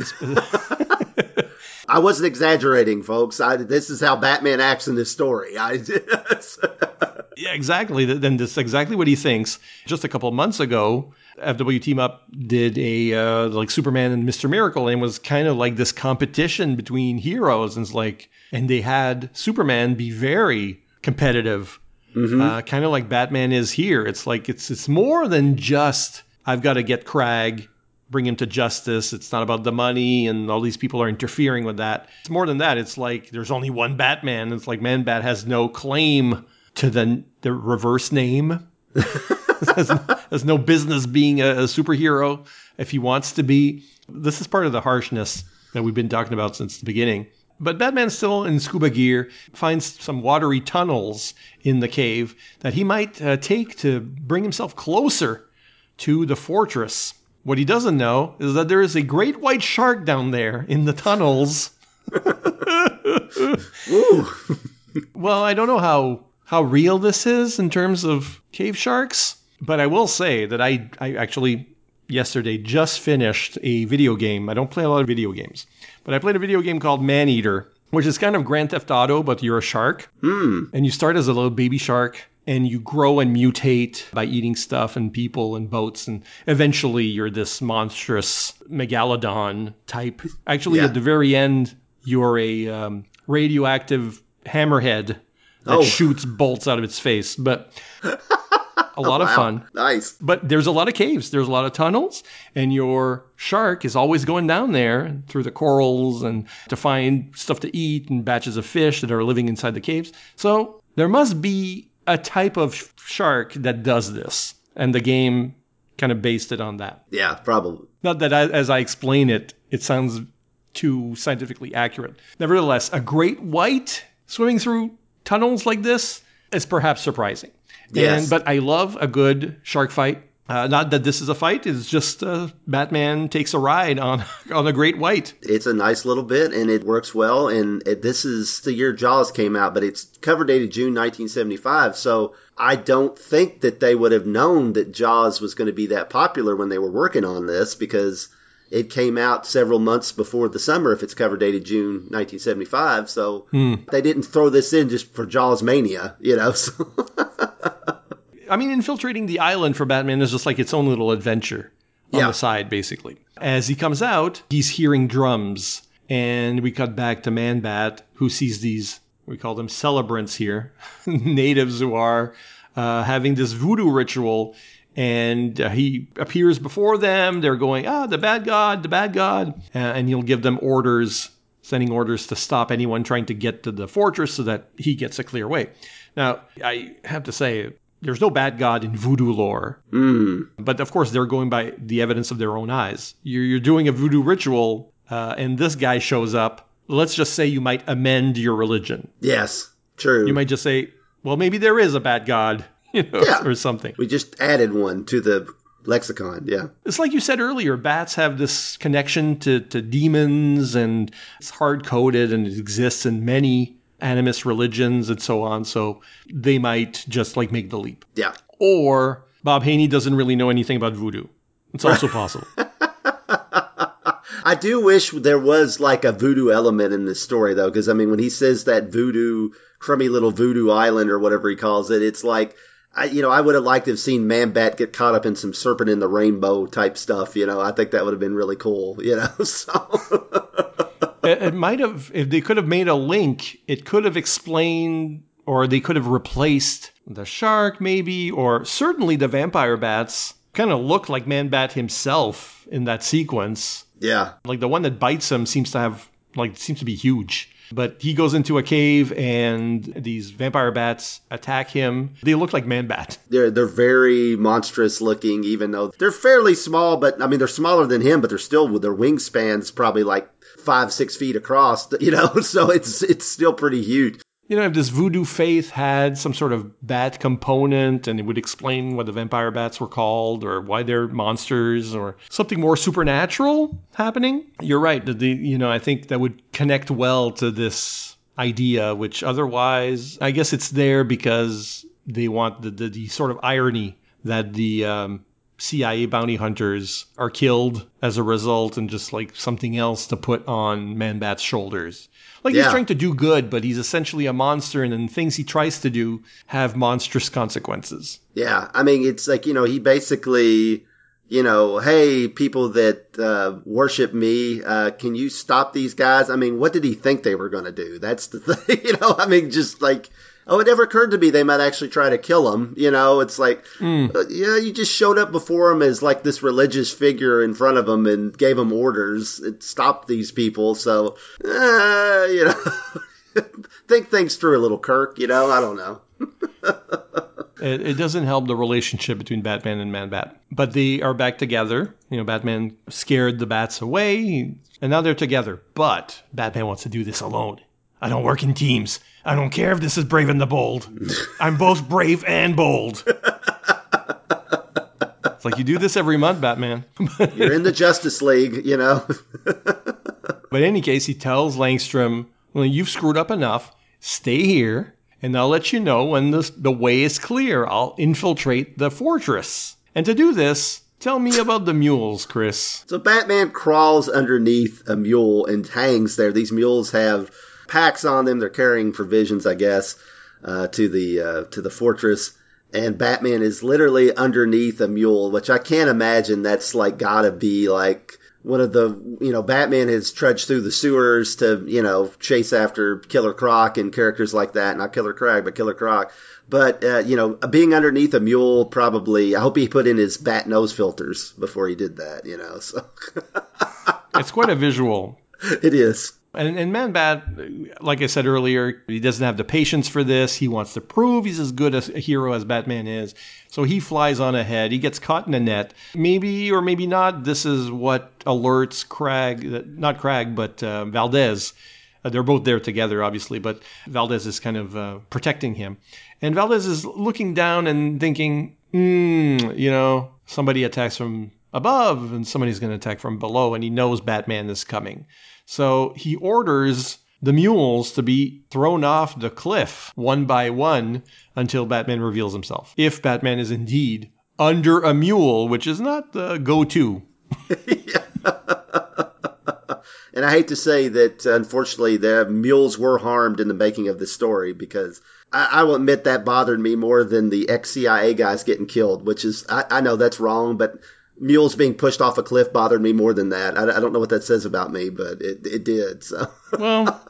I wasn't exaggerating, folks. This is how Batman acts in this story. Yeah, exactly. Then that's exactly what he thinks. Just a couple of months ago, FW Team Up did a like Superman and Mr. Miracle, and it was kind of like this competition between heroes, and they had Superman be very competitive, kind of like Batman is here. It's like it's more than just I've got to get Crag, bring him to justice. It's not about the money and all these people are interfering with that. It's more than that. It's like there's only one Batman. It's like Man-Bat has no claim to the reverse name. has no business being a superhero if he wants to be. This is part of the harshness that we've been talking about since the beginning. But Batman's still in scuba gear, finds some watery tunnels in the cave that he might take to bring himself closer to the fortress. What he doesn't know is that there is a great white shark down there in the tunnels. Well, I don't know how real this is in terms of cave sharks, but I will say that I actually yesterday just finished a video game. I don't play a lot of video games, but I played a video game called Maneater, which is kind of Grand Theft Auto, but you're a shark. And you start as a little baby shark, and you grow and mutate by eating stuff and people and boats, and eventually you're this monstrous megalodon type. Actually, at the very end, you're a radioactive hammerhead that shoots bolts out of its face. But A lot of Wow. fun. Nice. But there's a lot of caves. There's a lot of tunnels. And your shark is always going down there through the corals and to find stuff to eat and batches of fish that are living inside the caves. So there must be a type of shark that does this. And the game kind of based it on that. Yeah, probably. Not that as I explain it, it sounds too scientifically accurate. Nevertheless, a great white swimming through tunnels like this is perhaps surprising. Yes. But I love a good shark fight. Not that this is a fight. It's just Batman takes a ride on a great white. It's a nice little bit, and it works well. And this is the year Jaws came out, but it's cover dated June 1975. So I don't think that they would have known that Jaws was going to be that popular when they were working on this, because it came out several months before the summer if it's cover dated June 1975. So they didn't throw this in just for Jaws mania, you know. So I mean, infiltrating the island for Batman is just like its own little adventure on the side, basically. As he comes out, he's hearing drums. And we cut back to Man-Bat, who sees these, we call them celebrants here, natives who are having this voodoo ritual. And he appears before them. They're going, the bad god, the bad god. And he'll give them orders, sending orders to stop anyone trying to get to the fortress so that he gets a clear way. Now, I have to say, there's no bad god in voodoo lore. But of course, they're going by the evidence of their own eyes. You're doing a voodoo ritual, and this guy shows up. Let's just say you might amend your religion. yes, true. You might just say, well, maybe there is a bad god, or something. We just added one to the lexicon, yeah. It's like you said earlier, bats have this connection to demons, and it's hard-coded, and it exists in many animist religions and so on, so they might just make the leap. Yeah. Or Bob Haney doesn't really know anything about voodoo. It's also possible. I do wish there was a voodoo element in this story, though, because, I mean, when he says that crummy little voodoo island or whatever he calls it, it's like, I would have liked to have seen Man-Bat get caught up in some serpent in the rainbow type stuff, I think that would have been really cool, so... It might have, if they could have made a link, it could have explained, or they could have replaced the shark maybe, or certainly the vampire bats kind of look like Man-Bat himself in that sequence. Yeah. Like the one that bites him seems to be huge. But he goes into a cave and these vampire bats attack him. They look like Man-Bat. They're very monstrous looking, even though they're fairly small, but I mean, they're smaller than him, but they're still, their wingspan's probably 5-6 feet across, so it's still pretty huge. If this voodoo faith had some sort of bat component, and it would explain what the vampire bats were called, or why they're monsters, or something more supernatural happening, you're right. I think that would connect well to this idea, which otherwise, I guess it's there because they want the sort of irony that the CIA bounty hunters are killed as a result, and just something else to put on Man-Bat's shoulders. He's trying to do good, but he's essentially a monster, and then things he tries to do have monstrous consequences. Yeah, I mean, it's he basically, hey, people that worship me, can you stop these guys? I mean, what did he think they were going to do? That's the thing, I mean, just it never occurred to me they might actually try to kill him. It's you just showed up before him as this religious figure in front of him and gave him orders. It stopped these people. So, think things through a little, Kirk. I don't know. It doesn't help the relationship between Batman and Man-Bat. But they are back together. Batman scared the bats away, and now they're together. But Batman wants to do this alone. I don't work in teams. I don't care if this is Brave and the Bold. I'm both brave and bold. It's you do this every month, Batman. You're in the Justice League, But in any case, he tells Langstrom, well, you've screwed up enough. Stay here, and I'll let you know when the way is clear. I'll infiltrate the fortress. And to do this, tell me about the mules, Chris. So Batman crawls underneath a mule and hangs there. These mules have packs on them. They're carrying provisions, I guess, to the fortress. And Batman is literally underneath a mule, which I can't imagine that's gotta be one of the, Batman has trudged through the sewers to, chase after Killer Croc and characters like that. Not Killer Crag, but Killer Croc. But, being underneath a mule, probably, I hope he put in his bat nose filters before he did that, so. It's quite a visual. It is. And Man-Bat, like I said earlier, he doesn't have the patience for this. He wants to prove he's as good a hero as Batman is. So he flies on ahead. He gets caught in a net. Maybe or maybe not, this is what alerts Valdez. They're both there together, obviously, but Valdez is kind of protecting him. And Valdez is looking down and thinking, somebody attacks from above and somebody's going to attack from below, and he knows Batman is coming. So he orders the mules to be thrown off the cliff one by one until Batman reveals himself. If Batman is indeed under a mule, which is not the go-to. And I hate to say that, unfortunately, the mules were harmed in the making of this story, because I will admit that bothered me more than the ex-CIA guys getting killed, which is, I know that's wrong, but mules being pushed off a cliff bothered me more than that. I don't know what that says about me, but it did. So. Well,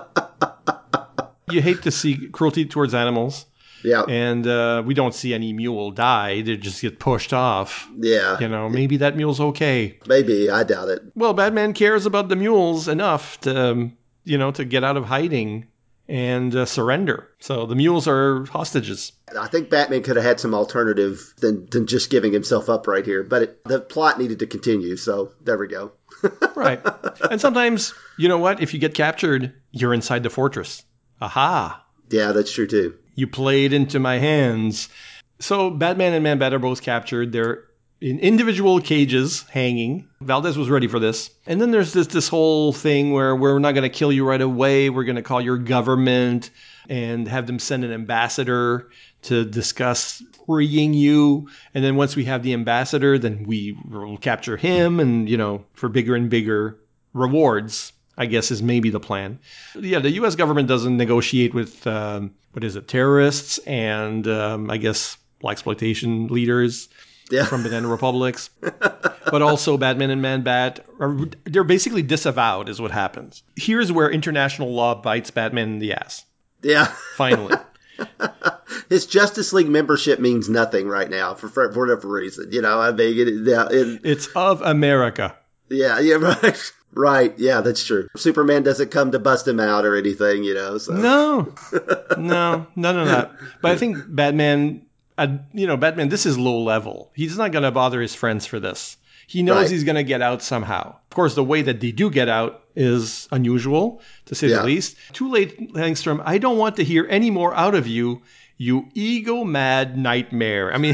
you hate to see cruelty towards animals. Yeah. And we don't see any mule die. They just get pushed off. Yeah. Maybe that mule's okay. Maybe. I doubt it. Well, Batman cares about the mules enough to, to get out of hiding and surrender. So the mules are hostages. I think Batman could have had some alternative than just giving himself up right here. But the plot needed to continue, so there we go. Right. And sometimes, you know what? If you get captured, you're inside the fortress. Aha. Yeah, that's true, too. You played into my hands. So Batman and Man-Bat are both captured. They're in individual cages hanging. Valdez was ready for this. And then there's this whole thing where we're not going to kill you right away. We're going to call your government and have them send an ambassador to discuss freeing you. And then once we have the ambassador, then we will capture him and, for bigger and bigger rewards, I guess, is maybe the plan. Yeah, the U.S. government doesn't negotiate with, terrorists and, I guess, blaxploitation leaders. Yeah. From banana republics. But also Batman and Man-Bat, they're basically disavowed is what happens. Here's where international law bites Batman in the ass. Yeah. Finally. His Justice League membership means nothing right now for whatever reason. It's of America. Yeah, right. Right, yeah, that's true. Superman doesn't come to bust him out or anything, so. No, none of that. But I think Batman... Batman, this is low level. He's not going to bother his friends for this. He knows he's going to get out somehow. Of course, the way that they do get out is unusual, to say the least. Too late, Langstrom. I don't want to hear any more out of you, you ego-mad nightmare. I mean,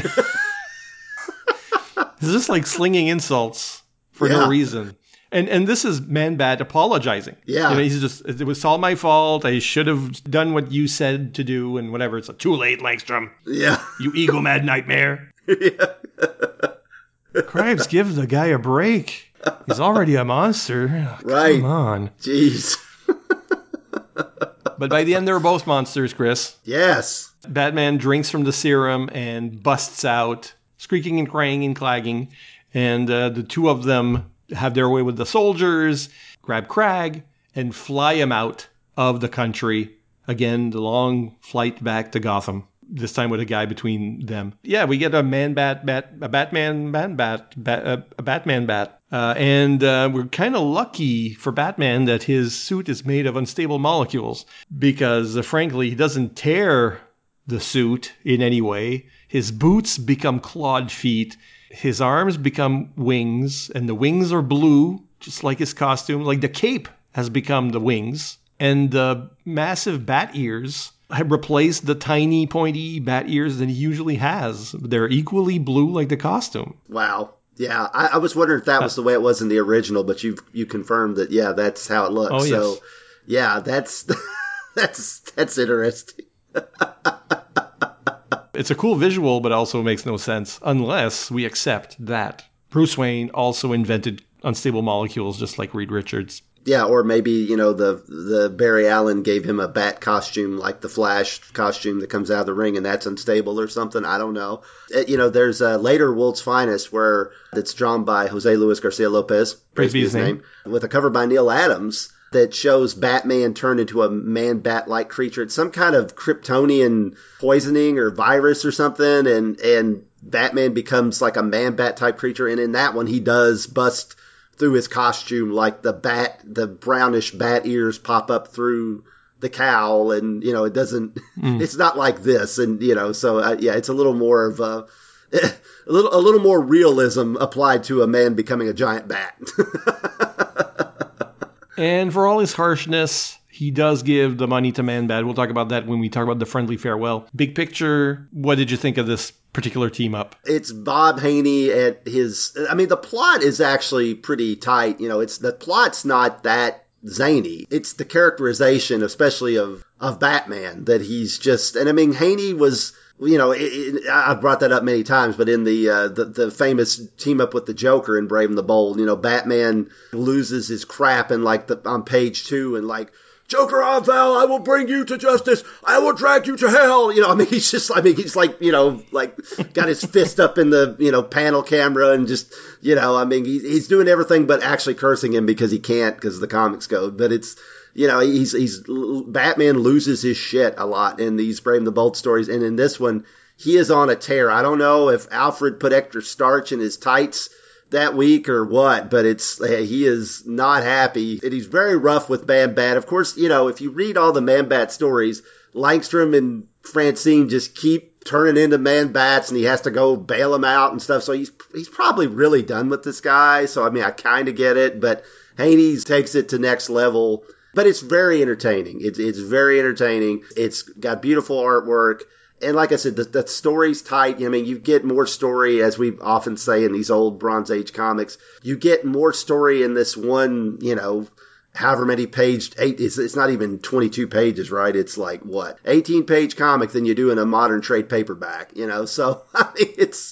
it's just like slinging insults for no reason. And this is Man-Bat apologizing. Yeah. He's just, it was all my fault. I should have done what you said to do and whatever. It's too late, Langstrom. Yeah. You ego-mad nightmare. Yeah. Krabs, give the guy a break. He's already a monster. Right. Come on. Jeez. But by the end, they're both monsters, Chris. Yes. Batman drinks from the serum and busts out, squeaking and crying and clagging. And the two of them have their way with the soldiers, grab Crag, and fly him out of the country. Again, the long flight back to Gotham. This time with a guy between them. Yeah, we get a Batman bat. And we're kind of lucky for Batman that his suit is made of unstable molecules. Because, frankly, he doesn't tear the suit in any way. His boots become clawed feet. His arms become wings, and the wings are blue, just like his costume. Like the cape has become the wings, and the massive bat ears have replaced the tiny, pointy bat ears that he usually has. They're equally blue like the costume. Wow. Yeah, I was wondering if that was the way it was in the original, but you confirmed that, yeah, that's how it looks. Oh, yes. So, yeah, that's that's interesting. It's a cool visual, but also makes no sense unless we accept that Bruce Wayne also invented unstable molecules just like Reed Richards. Yeah, or maybe, the Barry Allen gave him a bat costume like the Flash costume that comes out of the ring and that's unstable or something. I don't know. There's a later World's Finest where it's drawn by Jose Luis Garcia Lopez, praise be his name, with a cover by Neil Adams that shows Batman turned into a man-bat-like creature. It's some kind of Kryptonian poisoning or virus or something, and Batman becomes like a man-bat type creature. And in that one, he does bust through his costume, like the brownish bat ears pop up through the cowl, and it doesn't. It's not like this, and so it's a little more of a little more realism applied to a man becoming a giant bat. And for all his harshness, he does give the money to Man-Bat. We'll talk about that when we talk about the friendly farewell. Big picture, what did you think of this particular team up? It's Bob Haney at his... I mean, the plot is actually pretty tight. The plot's not that zany. It's the characterization, especially of Batman, that he's just... And I mean, Haney was... I've brought that up many times, but in the famous team up with the Joker in Brave and the Bold, Batman loses his crap and on page 2 and Joker, I will bring you to justice. I will drag you to hell. He's got his fist up in the, panel camera and just, he's doing everything but actually cursing him because he can't because of the comics code. But it's, Batman loses his shit a lot in these Brave and the Bold stories. And in this one, he is on a tear. I don't know if Alfred put extra starch in his tights that week or what, but he is not happy. And he's very rough with Man-Bat. Of course, if you read all the Man-Bat stories, Langstrom and Francine just keep turning into Man-Bats and he has to go bail them out and stuff. So he's probably really done with this guy. So, I mean, I kind of get it, but Haney takes it to next level. But it's very entertaining. It's very entertaining. It's got beautiful artwork. And like I said, the story's tight. I mean, you get more story, as we often say in these old Bronze Age comics. You get more story in this one, however many paged, it's not even 22 pages, right? It's 18-page comic than you do in a modern trade paperback, So, I mean,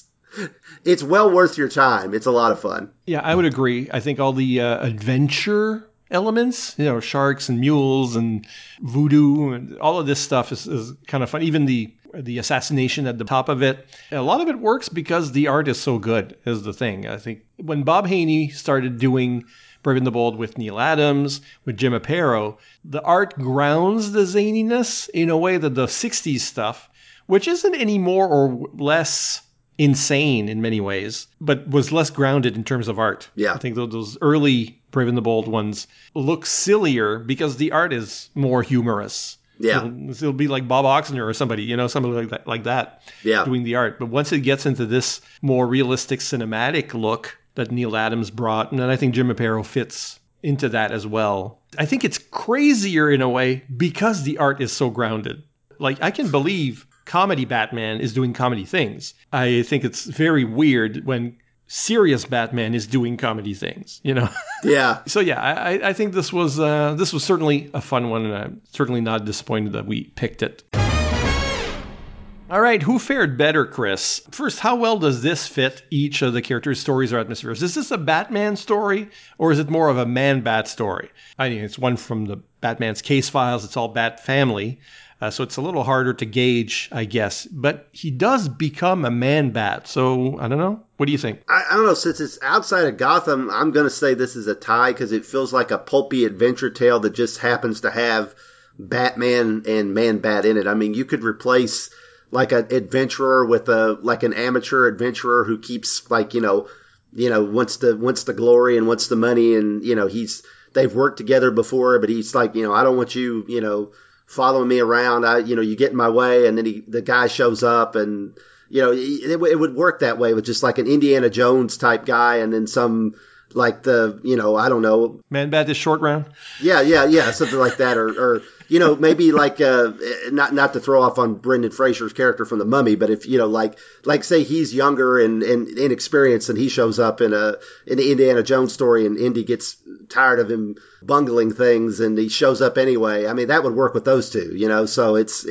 it's well worth your time. It's a lot of fun. Yeah, I would agree. I think all the adventure elements, sharks and mules and voodoo and all of this stuff is kind of fun. Even the assassination at the top of it. A lot of it works because the art is so good, is the thing. I think when Bob Haney started doing Brave and the Bold with Neil Adams, with Jim Aparo, the art grounds the zaniness in a way that the 60s stuff, which isn't any more or less insane in many ways, but was less grounded in terms of art. Yeah. I think those early Brave and the Bold ones look sillier because the art is more humorous. Yeah. It'll be like Bob Oxner or somebody, somebody like that yeah. doing the art. But once it gets into this more realistic cinematic look that Neil Adams brought, and then I think Jim Aparo fits into that as well. I think it's crazier in a way because the art is so grounded. I can believe comedy Batman is doing comedy things. I think it's very weird when serious Batman is doing comedy things, Yeah. So yeah, I think this was certainly a fun one, and I'm certainly not disappointed that we picked it. All right, who fared better, Chris? First, how well does this fit each of the characters' stories or atmospheres? Is this a Batman story, or is it more of a Man-Bat story? I mean, it's one from the Batman's case files. It's all Bat family. So it's a little harder to gauge, I guess. But he does become a Man-Bat. So, I don't know. What do you think? I don't know. Since it's outside of Gotham, I'm going to say this is a tie because it feels like a pulpy adventure tale that just happens to have Batman and Man-Bat in it. I mean, you could replace an adventurer with an amateur adventurer who keeps wants the glory and wants the money, and they've worked together before, but he's I don't want you following me around. You get in my way, and then the guy shows up, and it would work that way with just an Indiana Jones type guy, and then some I don't know, Man-Bat is Short Round. Yeah, something like that, or maybe not to throw off on Brendan Fraser's character from The Mummy, but if say he's younger and inexperienced, and he shows up in the Indiana Jones story, and Indy gets tired of him bungling things, and he shows up anyway. I mean, that would work with those two, So it's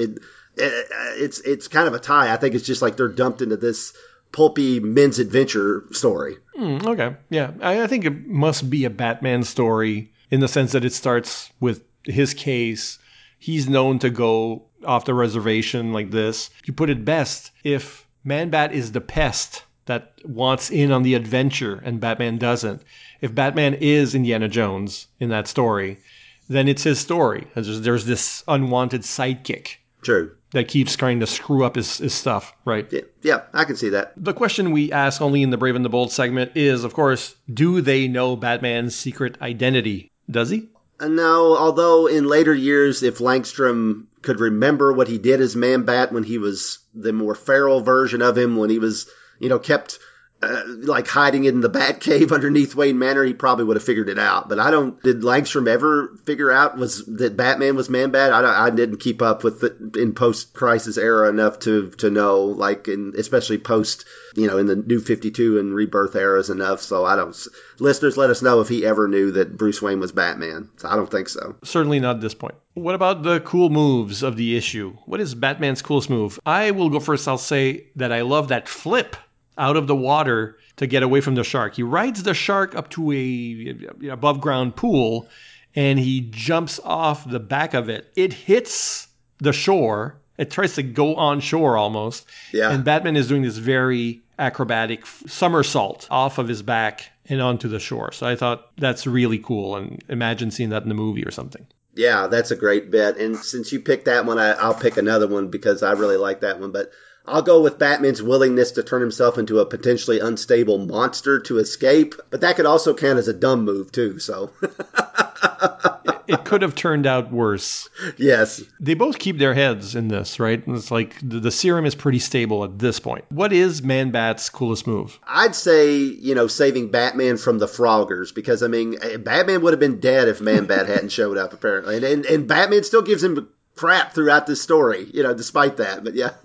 kind of a tie. I think it's just they're dumped into this pulpy men's adventure story. Okay, yeah, I think it must be a Batman story in the sense that it starts with his case. He's known to go off the reservation like this. You put it best, if Man-Bat is the pest that wants in on the adventure and Batman doesn't, if Batman is Indiana Jones in that story, then it's his story. There's this unwanted sidekick. True. That keeps trying to screw up his stuff, right? Yeah, I can see that. The question we ask only in the Brave and the Bold segment is, of course, do they know Batman's secret identity? Does he? No, although in later years, if Langstrom could remember what he did as Man-Bat when he was the more feral version of him, when he was, kept like hiding in the Batcave underneath Wayne Manor, he probably would have figured it out. But did Langstrom ever figure out that Batman was Man-Bat? I didn't keep up with it in post-Crisis era enough to know, especially post, in the New 52 and Rebirth eras enough. So listeners, let us know if he ever knew that Bruce Wayne was Batman. So I don't think so. Certainly not at this point. What about the cool moves of the issue? What is Batman's coolest move? I will go first. I'll say that I love that flip out of the water to get away from the shark. He rides the shark up to a above ground pool and he jumps off the back of it. It hits the shore. It tries to go on shore almost. Yeah. And Batman is doing this very acrobatic somersault off of his back and onto the shore. So I thought that's really cool, and imagine seeing that in the movie or something. Yeah, that's a great bit. And since you picked that one, I'll pick another one because I really like that one. But I'll go with Batman's willingness to turn himself into a potentially unstable monster to escape. But that could also count as a dumb move, too. So it could have turned out worse. Yes. They both keep their heads in this, right? It's like the serum is pretty stable at this point. What is Man-Bat's coolest move? I'd say, saving Batman from the Froggers. Because, Batman would have been dead if Man-Bat hadn't showed up, apparently. And Batman still gives him crap throughout this story, despite that. But yeah.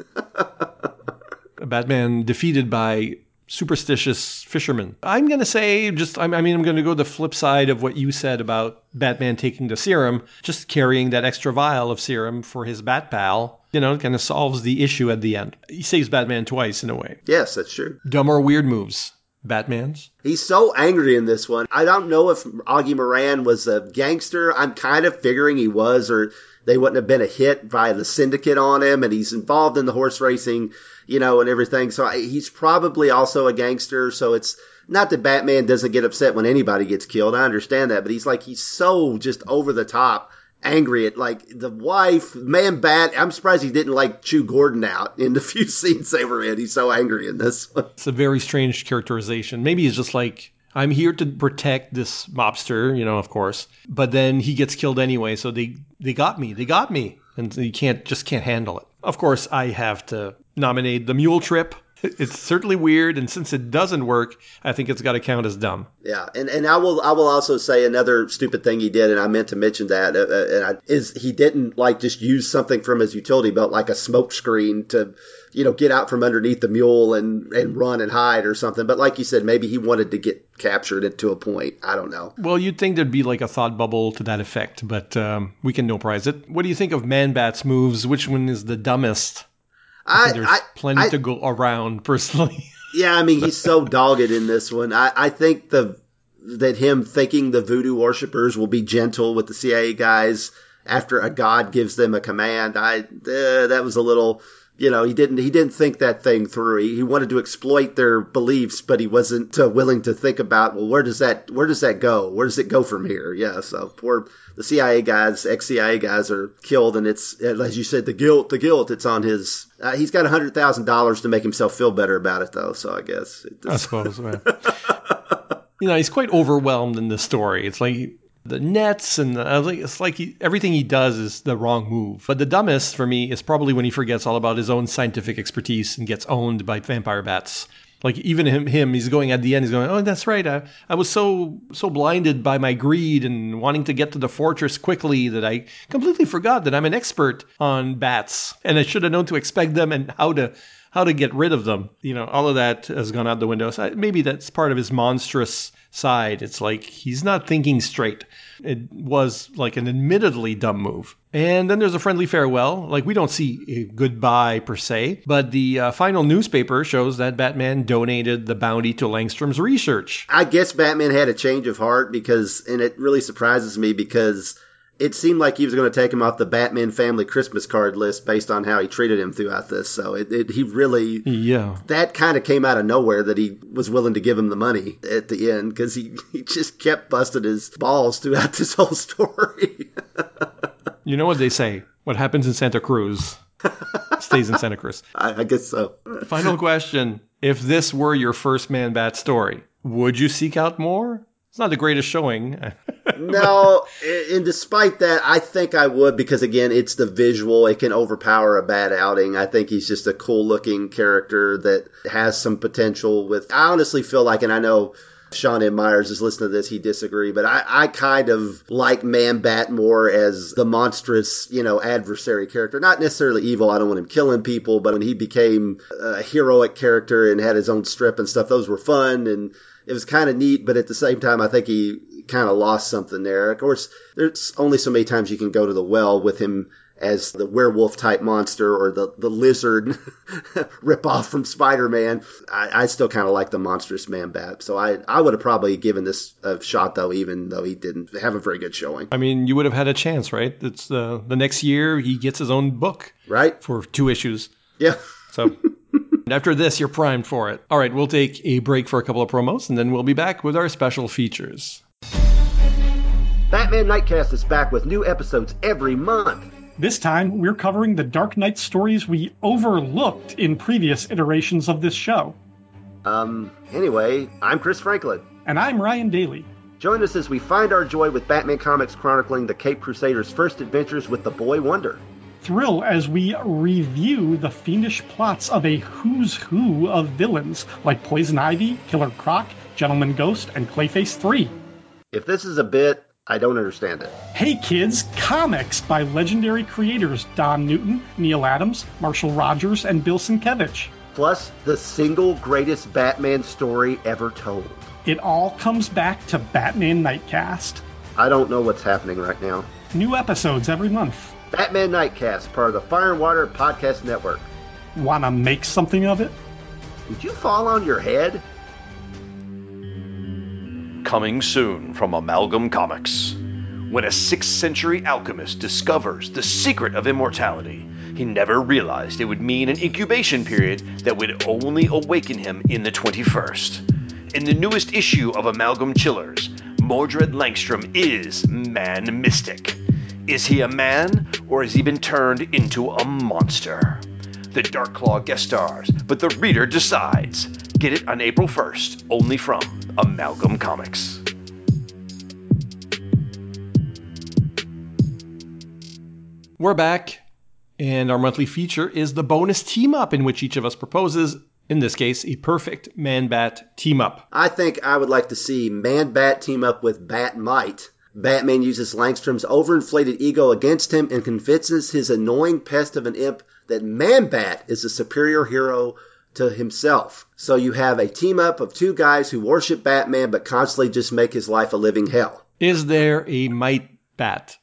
Batman defeated by superstitious fishermen. I'm going to say I'm going to go the flip side of what you said about Batman taking the serum, just carrying that extra vial of serum for his Bat Pal. It kind of solves the issue at the end. He saves Batman twice in a way. Yes, that's true. Dumb or weird moves? Batman's? He's so angry in this one. I don't know if Augie Moran was a gangster. I'm kind of figuring he was, or they wouldn't have been a hit by the syndicate on him, and he's involved in the horse racing, and everything. So he's probably also a gangster. So it's not that Batman doesn't get upset when anybody gets killed. I understand that, but he's so just over the top angry at the wife, Man-Bat. I'm surprised he didn't chew Gordon out in the few scenes they were in. He's so angry in this one. It's a very strange characterization. Maybe he's just I'm here to protect this mobster, of course. But then he gets killed anyway, so they got me. They got me. And you can't handle it. Of course, I have to nominate the mule trip. It's certainly weird, and since it doesn't work, I think it's got to count as dumb. Yeah, and I will also say another stupid thing he did, and I meant to mention that, is he didn't just use something from his utility belt like a smoke screen to, get out from underneath the mule and run and hide or something. But like you said, maybe he wanted to get captured to a point. I don't know. Well, you'd think there'd be a thought bubble to that effect, but we can no prize it. What do you think of Man-Bat's moves? Which one is the dumbest? There's plenty to go around, personally. Yeah, he's so dogged in this one. I think that him thinking the voodoo worshippers will be gentle with the CIA guys after a god gives them a command. That was a little, he didn't think that thing through. He wanted to exploit their beliefs, but he wasn't willing to think about, well, where does that go? Where does it go from here? Yeah, so the CIA guys, ex-CIA guys are killed, and it's, as you said, the guilt, it's on his, he's got $100,000 to make himself feel better about it, though, so I guess. I suppose, man. He's quite overwhelmed in this story. It's the nets and everything he does is the wrong move. But the dumbest for me is probably when he forgets all about his own scientific expertise and gets owned by vampire bats. Even him, he's going at the end, he's going, oh, that's right. I was so blinded by my greed and wanting to get to the fortress quickly that I completely forgot that I'm an expert on bats and I should have known to expect them and how to how to get rid of them. All of that has gone out the window. So maybe that's part of his monstrous side. It's like he's not thinking straight. It was like an admittedly dumb move. And then there's a friendly farewell. Like, we don't see a goodbye per se, but the final newspaper shows that Batman donated the bounty to Langstrom's research. I guess Batman had a change of heart and it really surprises me because it seemed like he was going to take him off the Batman family Christmas card list based on how he treated him throughout this. So he really, that kind of came out of nowhere that he was willing to give him the money at the end because he just kept busting his balls throughout this whole story. You know what they say? What happens in Santa Cruz stays in Santa Cruz. I guess so. Final question. If this were your first Man-Bat story, would you seek out more? It's not the greatest showing. No, and despite that, I think I would because, again, it's the visual. It can overpower a bad outing. I think he's just a cool-looking character that has some potential I honestly feel like, and I know Sean M. Myers is listening to this, he disagree, but I kind of like Man-Bat more as the monstrous, adversary character. Not necessarily evil. I don't want him killing people, but when he became a heroic character and had his own strip and stuff, those were fun, and it was kind of neat, but at the same time, I think he kind of lost something there. Of course, there's only so many times you can go to the well with him as the werewolf-type monster or the lizard ripoff from Spider-Man. I still kind of like the monstrous Man-Bat. So I would have probably given this a shot, though, even though he didn't have a very good showing. I mean, you would have had a chance, right? It's the next year he gets his own book. Right. For 2 issues. Yeah. So after this, you're primed for it. All right, we'll take a break for a couple of promos, and then we'll be back with our special features. Batman Nightcast is back with new episodes every month. This time, we're covering the Dark Knight stories we overlooked in previous iterations of this show. Anyway, I'm Chris Franklin. And I'm Ryan Daly. Join us as we find our joy with Batman Comics chronicling the Caped Crusader's first adventures with the Boy Wonder. Thrill as we review the fiendish plots of a who's who of villains like Poison Ivy, Killer Croc, Gentleman Ghost, and Clayface 3. If this is a bit, I don't understand it. Hey Kids, comics by legendary creators Don Newton, Neil Adams, Marshall Rogers, and Bill Sienkiewicz. Plus, the single greatest Batman story ever told. It all comes back to Batman Nightcast. I don't know what's happening right now. New episodes every month. Batman Nightcast, part of the Fire and Water Podcast Network. Wanna make something of it? Did you fall on your head? Coming soon from Amalgam Comics. When a 6th century alchemist discovers the secret of immortality, he never realized it would mean an incubation period that would only awaken him in the 21st. In the newest issue of Amalgam Chillers, Mordred Langstrom is Man Mystic. Is he a man, or has he been turned into a monster? The Dark Claw guest stars, but the reader decides. Get it on April 1st, only from Amalgam Comics. We're back, and our monthly feature is the bonus team-up in which each of us proposes, in this case, a perfect Man-Bat team-up. I think I would like to see Man-Bat team up with Bat-Mite. Batman uses Langstrom's overinflated ego against him and convinces his annoying pest of an imp that Man-Bat is a superior hero to himself. So you have a team-up of two guys who worship Batman but constantly just make his life a living hell. Is there a Mite-Bat?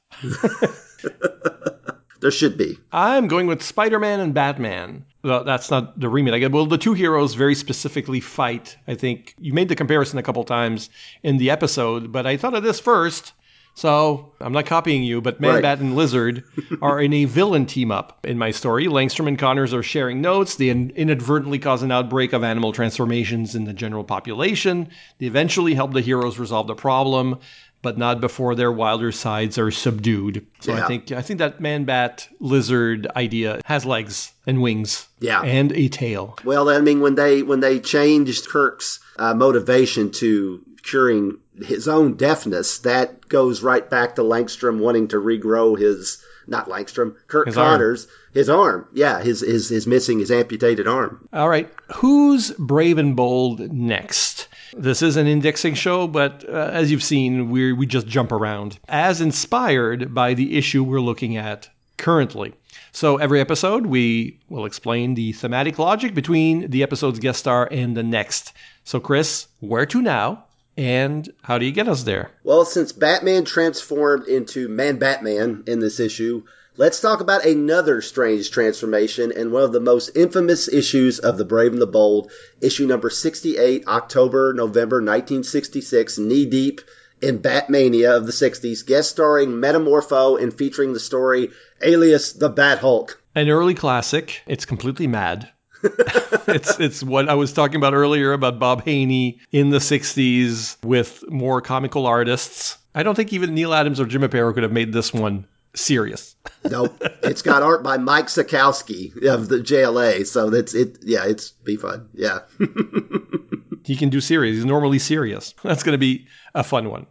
There should be. I'm going with Spider-Man and Batman. Well, that's not the remake. Well, the two heroes very specifically fight. I think you made the comparison a couple times in the episode, but I thought of this first. So I'm not copying you, but Man-Bat and Lizard are in a villain team-up in my story. Langstrom and Connors are sharing notes. They inadvertently cause an outbreak of animal transformations in the general population. They eventually help the heroes resolve the problem, but not before their wilder sides are subdued. So yeah. I think that Man-Bat Lizard idea has legs and wings, and a tail. Well, I mean, when they changed Kirk's motivation to curing his own deafness, that goes right back to Langstrom wanting to regrow Kirk Connors, his arm. Yeah, his missing, his amputated arm. All right, who's brave and bold next? This is an indexing show, but as you've seen, we just jump around. As inspired by the issue we're looking at currently. So every episode, we will explain the thematic logic between the episode's guest star and the next. So Chris, where to now? And how do you get us there? Well, since Batman transformed into Man-Batman in this issue, let's talk about another strange transformation and one of the most infamous issues of The Brave and the Bold, issue number 68, October-November 1966, knee-deep in Batmania of the 60s, guest starring Metamorpho and featuring the story Alias the Bat Hulk. An early classic. It's completely mad. It's what I was talking about earlier about Bob Haney in the 60s with more comical artists. I don't think even Neil Adams or Jim Aparo could have made this one serious. Nope. It's got art by Mike Sekowsky of the JLA, so it's be fun. Yeah. He can do serious. He's normally serious. That's going to be a fun one.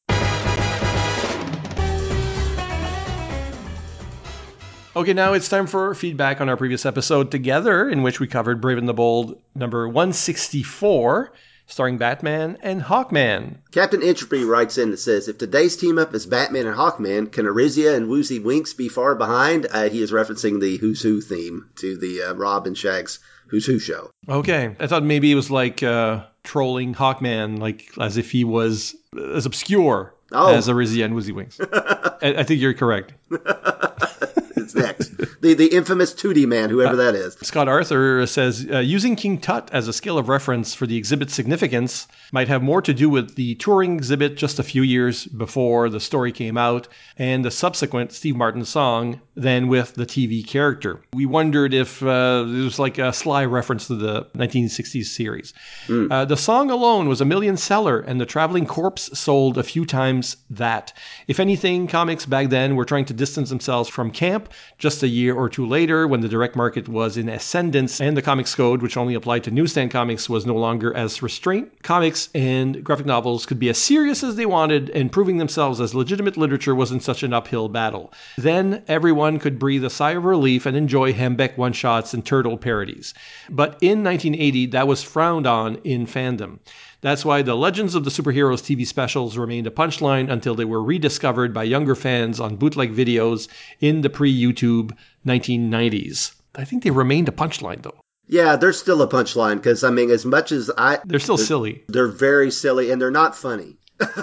Okay, now it's time for feedback on our previous episode together, in which we covered Brave and the Bold number 164, starring Batman and Hawkman. Captain Entropy writes in and says, if today's team-up is Batman and Hawkman, can Arizia and Woozy Winks be far behind? He is referencing the Who's Who theme to the Rob and Shag's Who's Who show. Okay, I thought maybe it was like trolling Hawkman, like as if he was as obscure as Arizia and Woozy Winks. I think you're correct. It's next. The infamous 2D man, whoever that is. Scott Arthur says, using King Tut as a scale of reference for the exhibit's significance might have more to do with the touring exhibit just a few years before the story came out and the subsequent Steve Martin song than with the TV character. We wondered if it was like a sly reference to the 1960s series. The song alone was a million seller, and the Traveling Corpse sold a few times that. If anything, comics back then were trying to distance themselves from camp. Just a year or two later, when the direct market was in ascendance and the Comics Code, which only applied to newsstand comics, was no longer as restrained, comics and graphic novels could be as serious as they wanted, and proving themselves as legitimate literature wasn't such an uphill battle. Then everyone could breathe a sigh of relief and enjoy Hembeck one-shots and turtle parodies. But in 1980, that was frowned on in fandom. That's why the Legends of the Superheroes TV specials remained a punchline until they were rediscovered by younger fans on bootleg videos in the pre-YouTube 1990s. I think they remained a punchline, though. Yeah, they're still a punchline, because, I mean, as much as They're still silly. They're very silly, and they're not funny.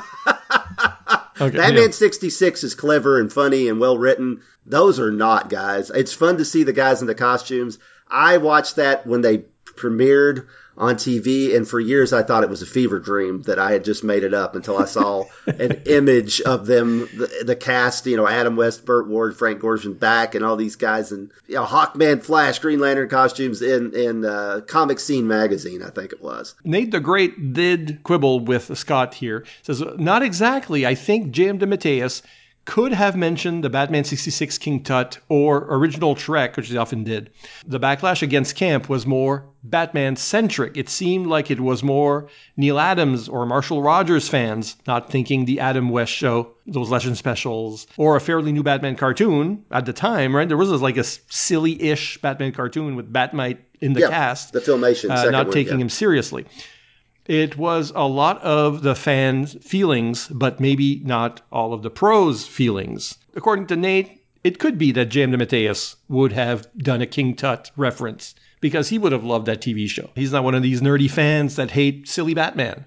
Okay, Batman 66 is clever and funny and well-written. Those are not, guys. It's fun to see the guys in the costumes. I watched that when they premiered on TV, and for years I thought it was a fever dream that I had just made it up until I saw an image of them, the cast, Adam West, Burt Ward, Frank Gorshin back, and all these guys in Hawkman, Flash, Green Lantern costumes in Comic Scene magazine, I think it was. Nate the Great did quibble with Scott here. Says, not exactly. I think J.M. DeMatteis could have mentioned the Batman 66 King Tut or original Trek, which they often did. The backlash against camp was more Batman-centric. It seemed like it was more Neil Adams or Marshall Rogers fans not thinking the Adam West show, those Legend specials, or a fairly new Batman cartoon at the time, right? There was like a silly-ish Batman cartoon with Batmite in the cast. The Filmation. Not taking him seriously. It was a lot of the fans' feelings, but maybe not all of the pros' feelings. According to Nate, it could be that J.M. DeMatteis would have done a King Tut reference because he would have loved that TV show. He's not one of these nerdy fans that hate silly Batman.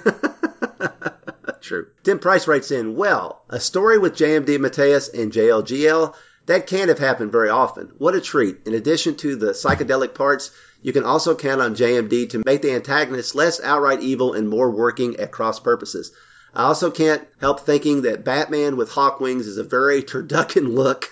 True. Tim Price writes in, well, a story with J.M. DeMatteis and JLGL, that can't have happened very often. What a treat. In addition to the psychedelic parts, you can also count on JMD to make the antagonist less outright evil and more working at cross purposes. I also can't help thinking that Batman with hawk wings is a very turducken look.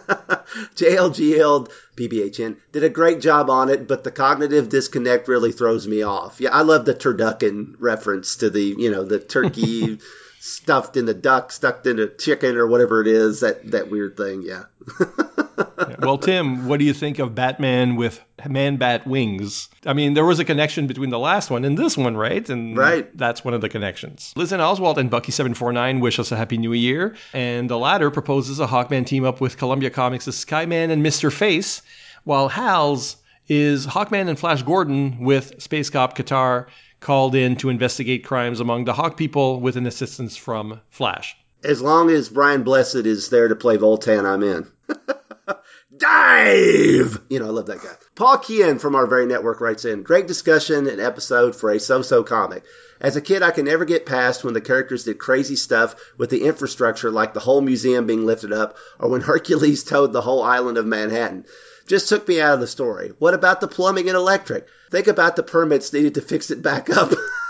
JLGL PBHN did a great job on it, but the cognitive disconnect really throws me off. Yeah, I love the turducken reference to the turkey stuffed in the duck, stuck in a chicken or whatever it is, that weird thing, yeah. Well, Tim, what do you think of Batman with Man-Bat wings? I mean, there was a connection between the last one and this one, right? And that's one of the connections. Liz and Oswald and Bucky749 wish us a Happy New Year, and the latter proposes a Hawkman team-up with Columbia Comics' Skyman and Mr. Face, while Hal's is Hawkman and Flash Gordon with Space Cop Qatar called in to investigate crimes among the Hawk people with an assistance from Flash. As long as Brian Blessed is there to play Voltan, I'm in. Dive! I love that guy. Paul Kian from our very network writes in, great discussion and episode for a so-so comic. As a kid, I could never get past when the characters did crazy stuff with the infrastructure, like the whole museum being lifted up, or when Hercules towed the whole island of Manhattan. Just took me out of the story. What about the plumbing and electric? Think about the permits needed to fix it back up.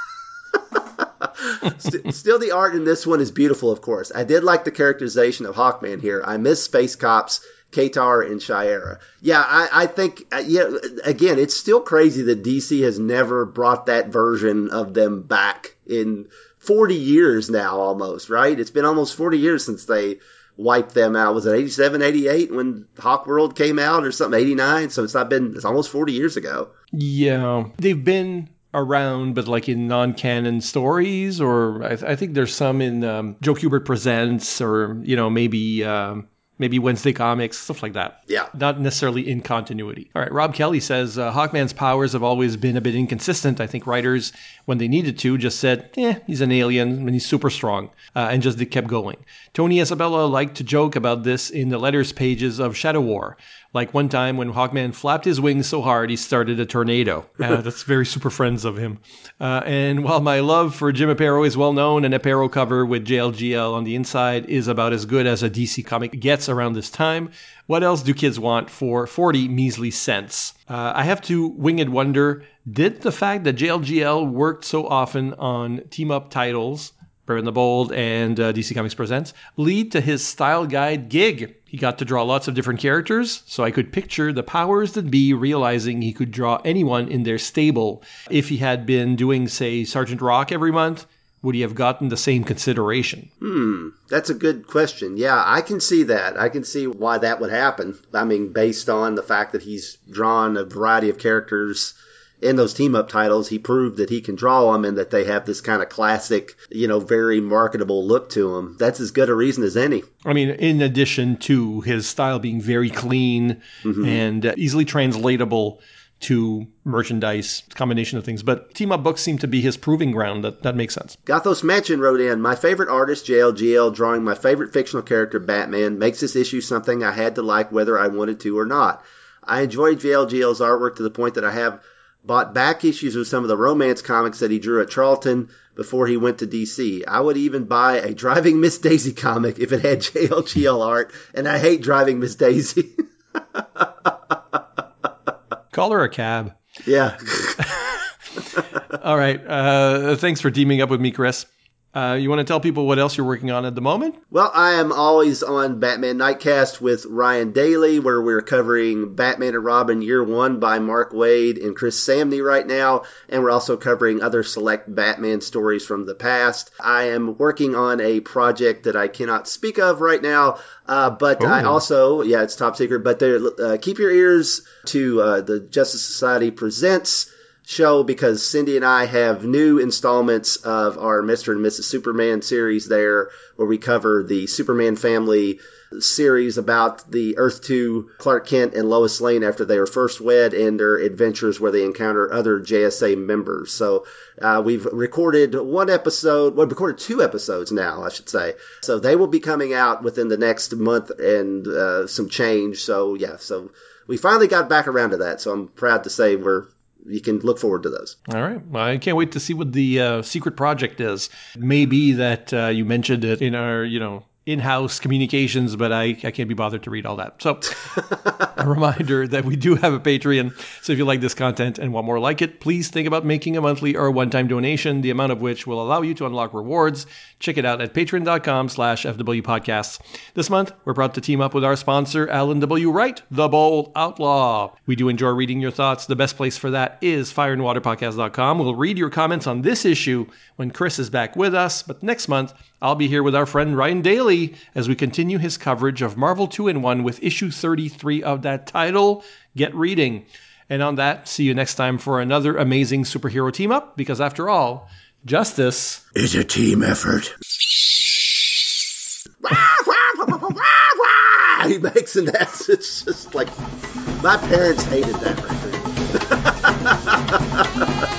Still, the art in this one is beautiful, of course. I did like the characterization of Hawkman here. I miss Space Cops, Katar, and Shiera. Yeah, I think, again, it's still crazy that DC has never brought that version of them back in 40 years now, almost, right? It's been almost 40 years since they wiped them out. Was it 87, 88 when Hawkworld came out or something, 89? So it's almost 40 years ago. Yeah, they've been around, but like in non-canon stories, or I think there's some in Joe Kubert Presents, or maybe Wednesday Comics, stuff like that. Yeah. Not necessarily in continuity. All right, Rob Kelly says, Hawkman's powers have always been a bit inconsistent. I think writers, when they needed to, just said, he's an alien and he's super strong, and just kept going. Tony Isabella liked to joke about this in the letters pages of Shadow War. Like one time when Hawkman flapped his wings so hard he started a tornado. That's very Super Friends of him. And while my love for Jim Aparo is well known, an Aparo cover with JLGL on the inside is about as good as a DC comic gets around this time, what else do kids want for 40 measly cents? I have to winged wonder, did the fact that JLGL worked so often on team-up titles, Brave and the Bold and DC Comics Presents, lead to his style guide gig? He got to draw lots of different characters, so I could picture the powers that be realizing he could draw anyone in their stable. If he had been doing, say, Sergeant Rock every month, would he have gotten the same consideration? That's a good question. Yeah, I can see that. I can see why that would happen. I mean, based on the fact that he's drawn a variety of characters in those team-up titles, he proved that he can draw them and that they have this kind of classic, very marketable look to them. That's as good a reason as any. I mean, in addition to his style being very clean and easily translatable to merchandise, combination of things. But team-up books seem to be his proving ground. That makes sense. Gothos Mansion wrote in, my favorite artist, JLGL, drawing my favorite fictional character, Batman, makes this issue something I had to like whether I wanted to or not. I enjoyed JLGL's artwork to the point that I have bought back issues of some of the romance comics that he drew at Charlton before he went to DC. I would even buy a Driving Miss Daisy comic if it had JLGL art, and I hate Driving Miss Daisy. Call her a cab. Yeah. All right. Thanks for teaming up with me, Chris. You want to tell people what else you're working on at the moment? Well, I am always on Batman Nightcast with Ryan Daly, where we're covering Batman and Robin Year One by Mark Waid and Chris Samney right now, and we're also covering other select Batman stories from the past. I am working on a project that I cannot speak of right now, but I also, it's top secret, but keep your ears to the Justice Society Presents show, because Cindy and I have new installments of our Mr. and Mrs. Superman series there, where we cover the Superman family series about the Earth 2 Clark Kent and Lois Lane after they were first wed and their adventures where they encounter other JSA members. So we've recorded recorded 2 episodes now, I should say. So they will be coming out within the next month and some change. So we finally got back around to that. So I'm proud to say you can look forward to those. All right. Well, I can't wait to see what the secret project is. Maybe that you mentioned it in our, in-house communications, but I can't be bothered to read all that. So a reminder that we do have a Patreon. So if you like this content and want more like it, please think about making a monthly or one-time donation, the amount of which will allow you to unlock rewards. Check it out at patreon.com/FWPodcasts. This month, we're proud to team up with our sponsor, Alan W. Wright, The Bold Outlaw. We do enjoy reading your thoughts. The best place for that is fireandwaterpodcast.com. We'll read your comments on this issue when Chris is back with us, but next month, I'll be here with our friend Ryan Daly as we continue his coverage of Marvel 2-in-1 with issue 33 of that title. Get reading. And on that, see you next time for another amazing superhero team-up, because after all, justice is a team effort. He makes an ass. It's just like, my parents hated that record.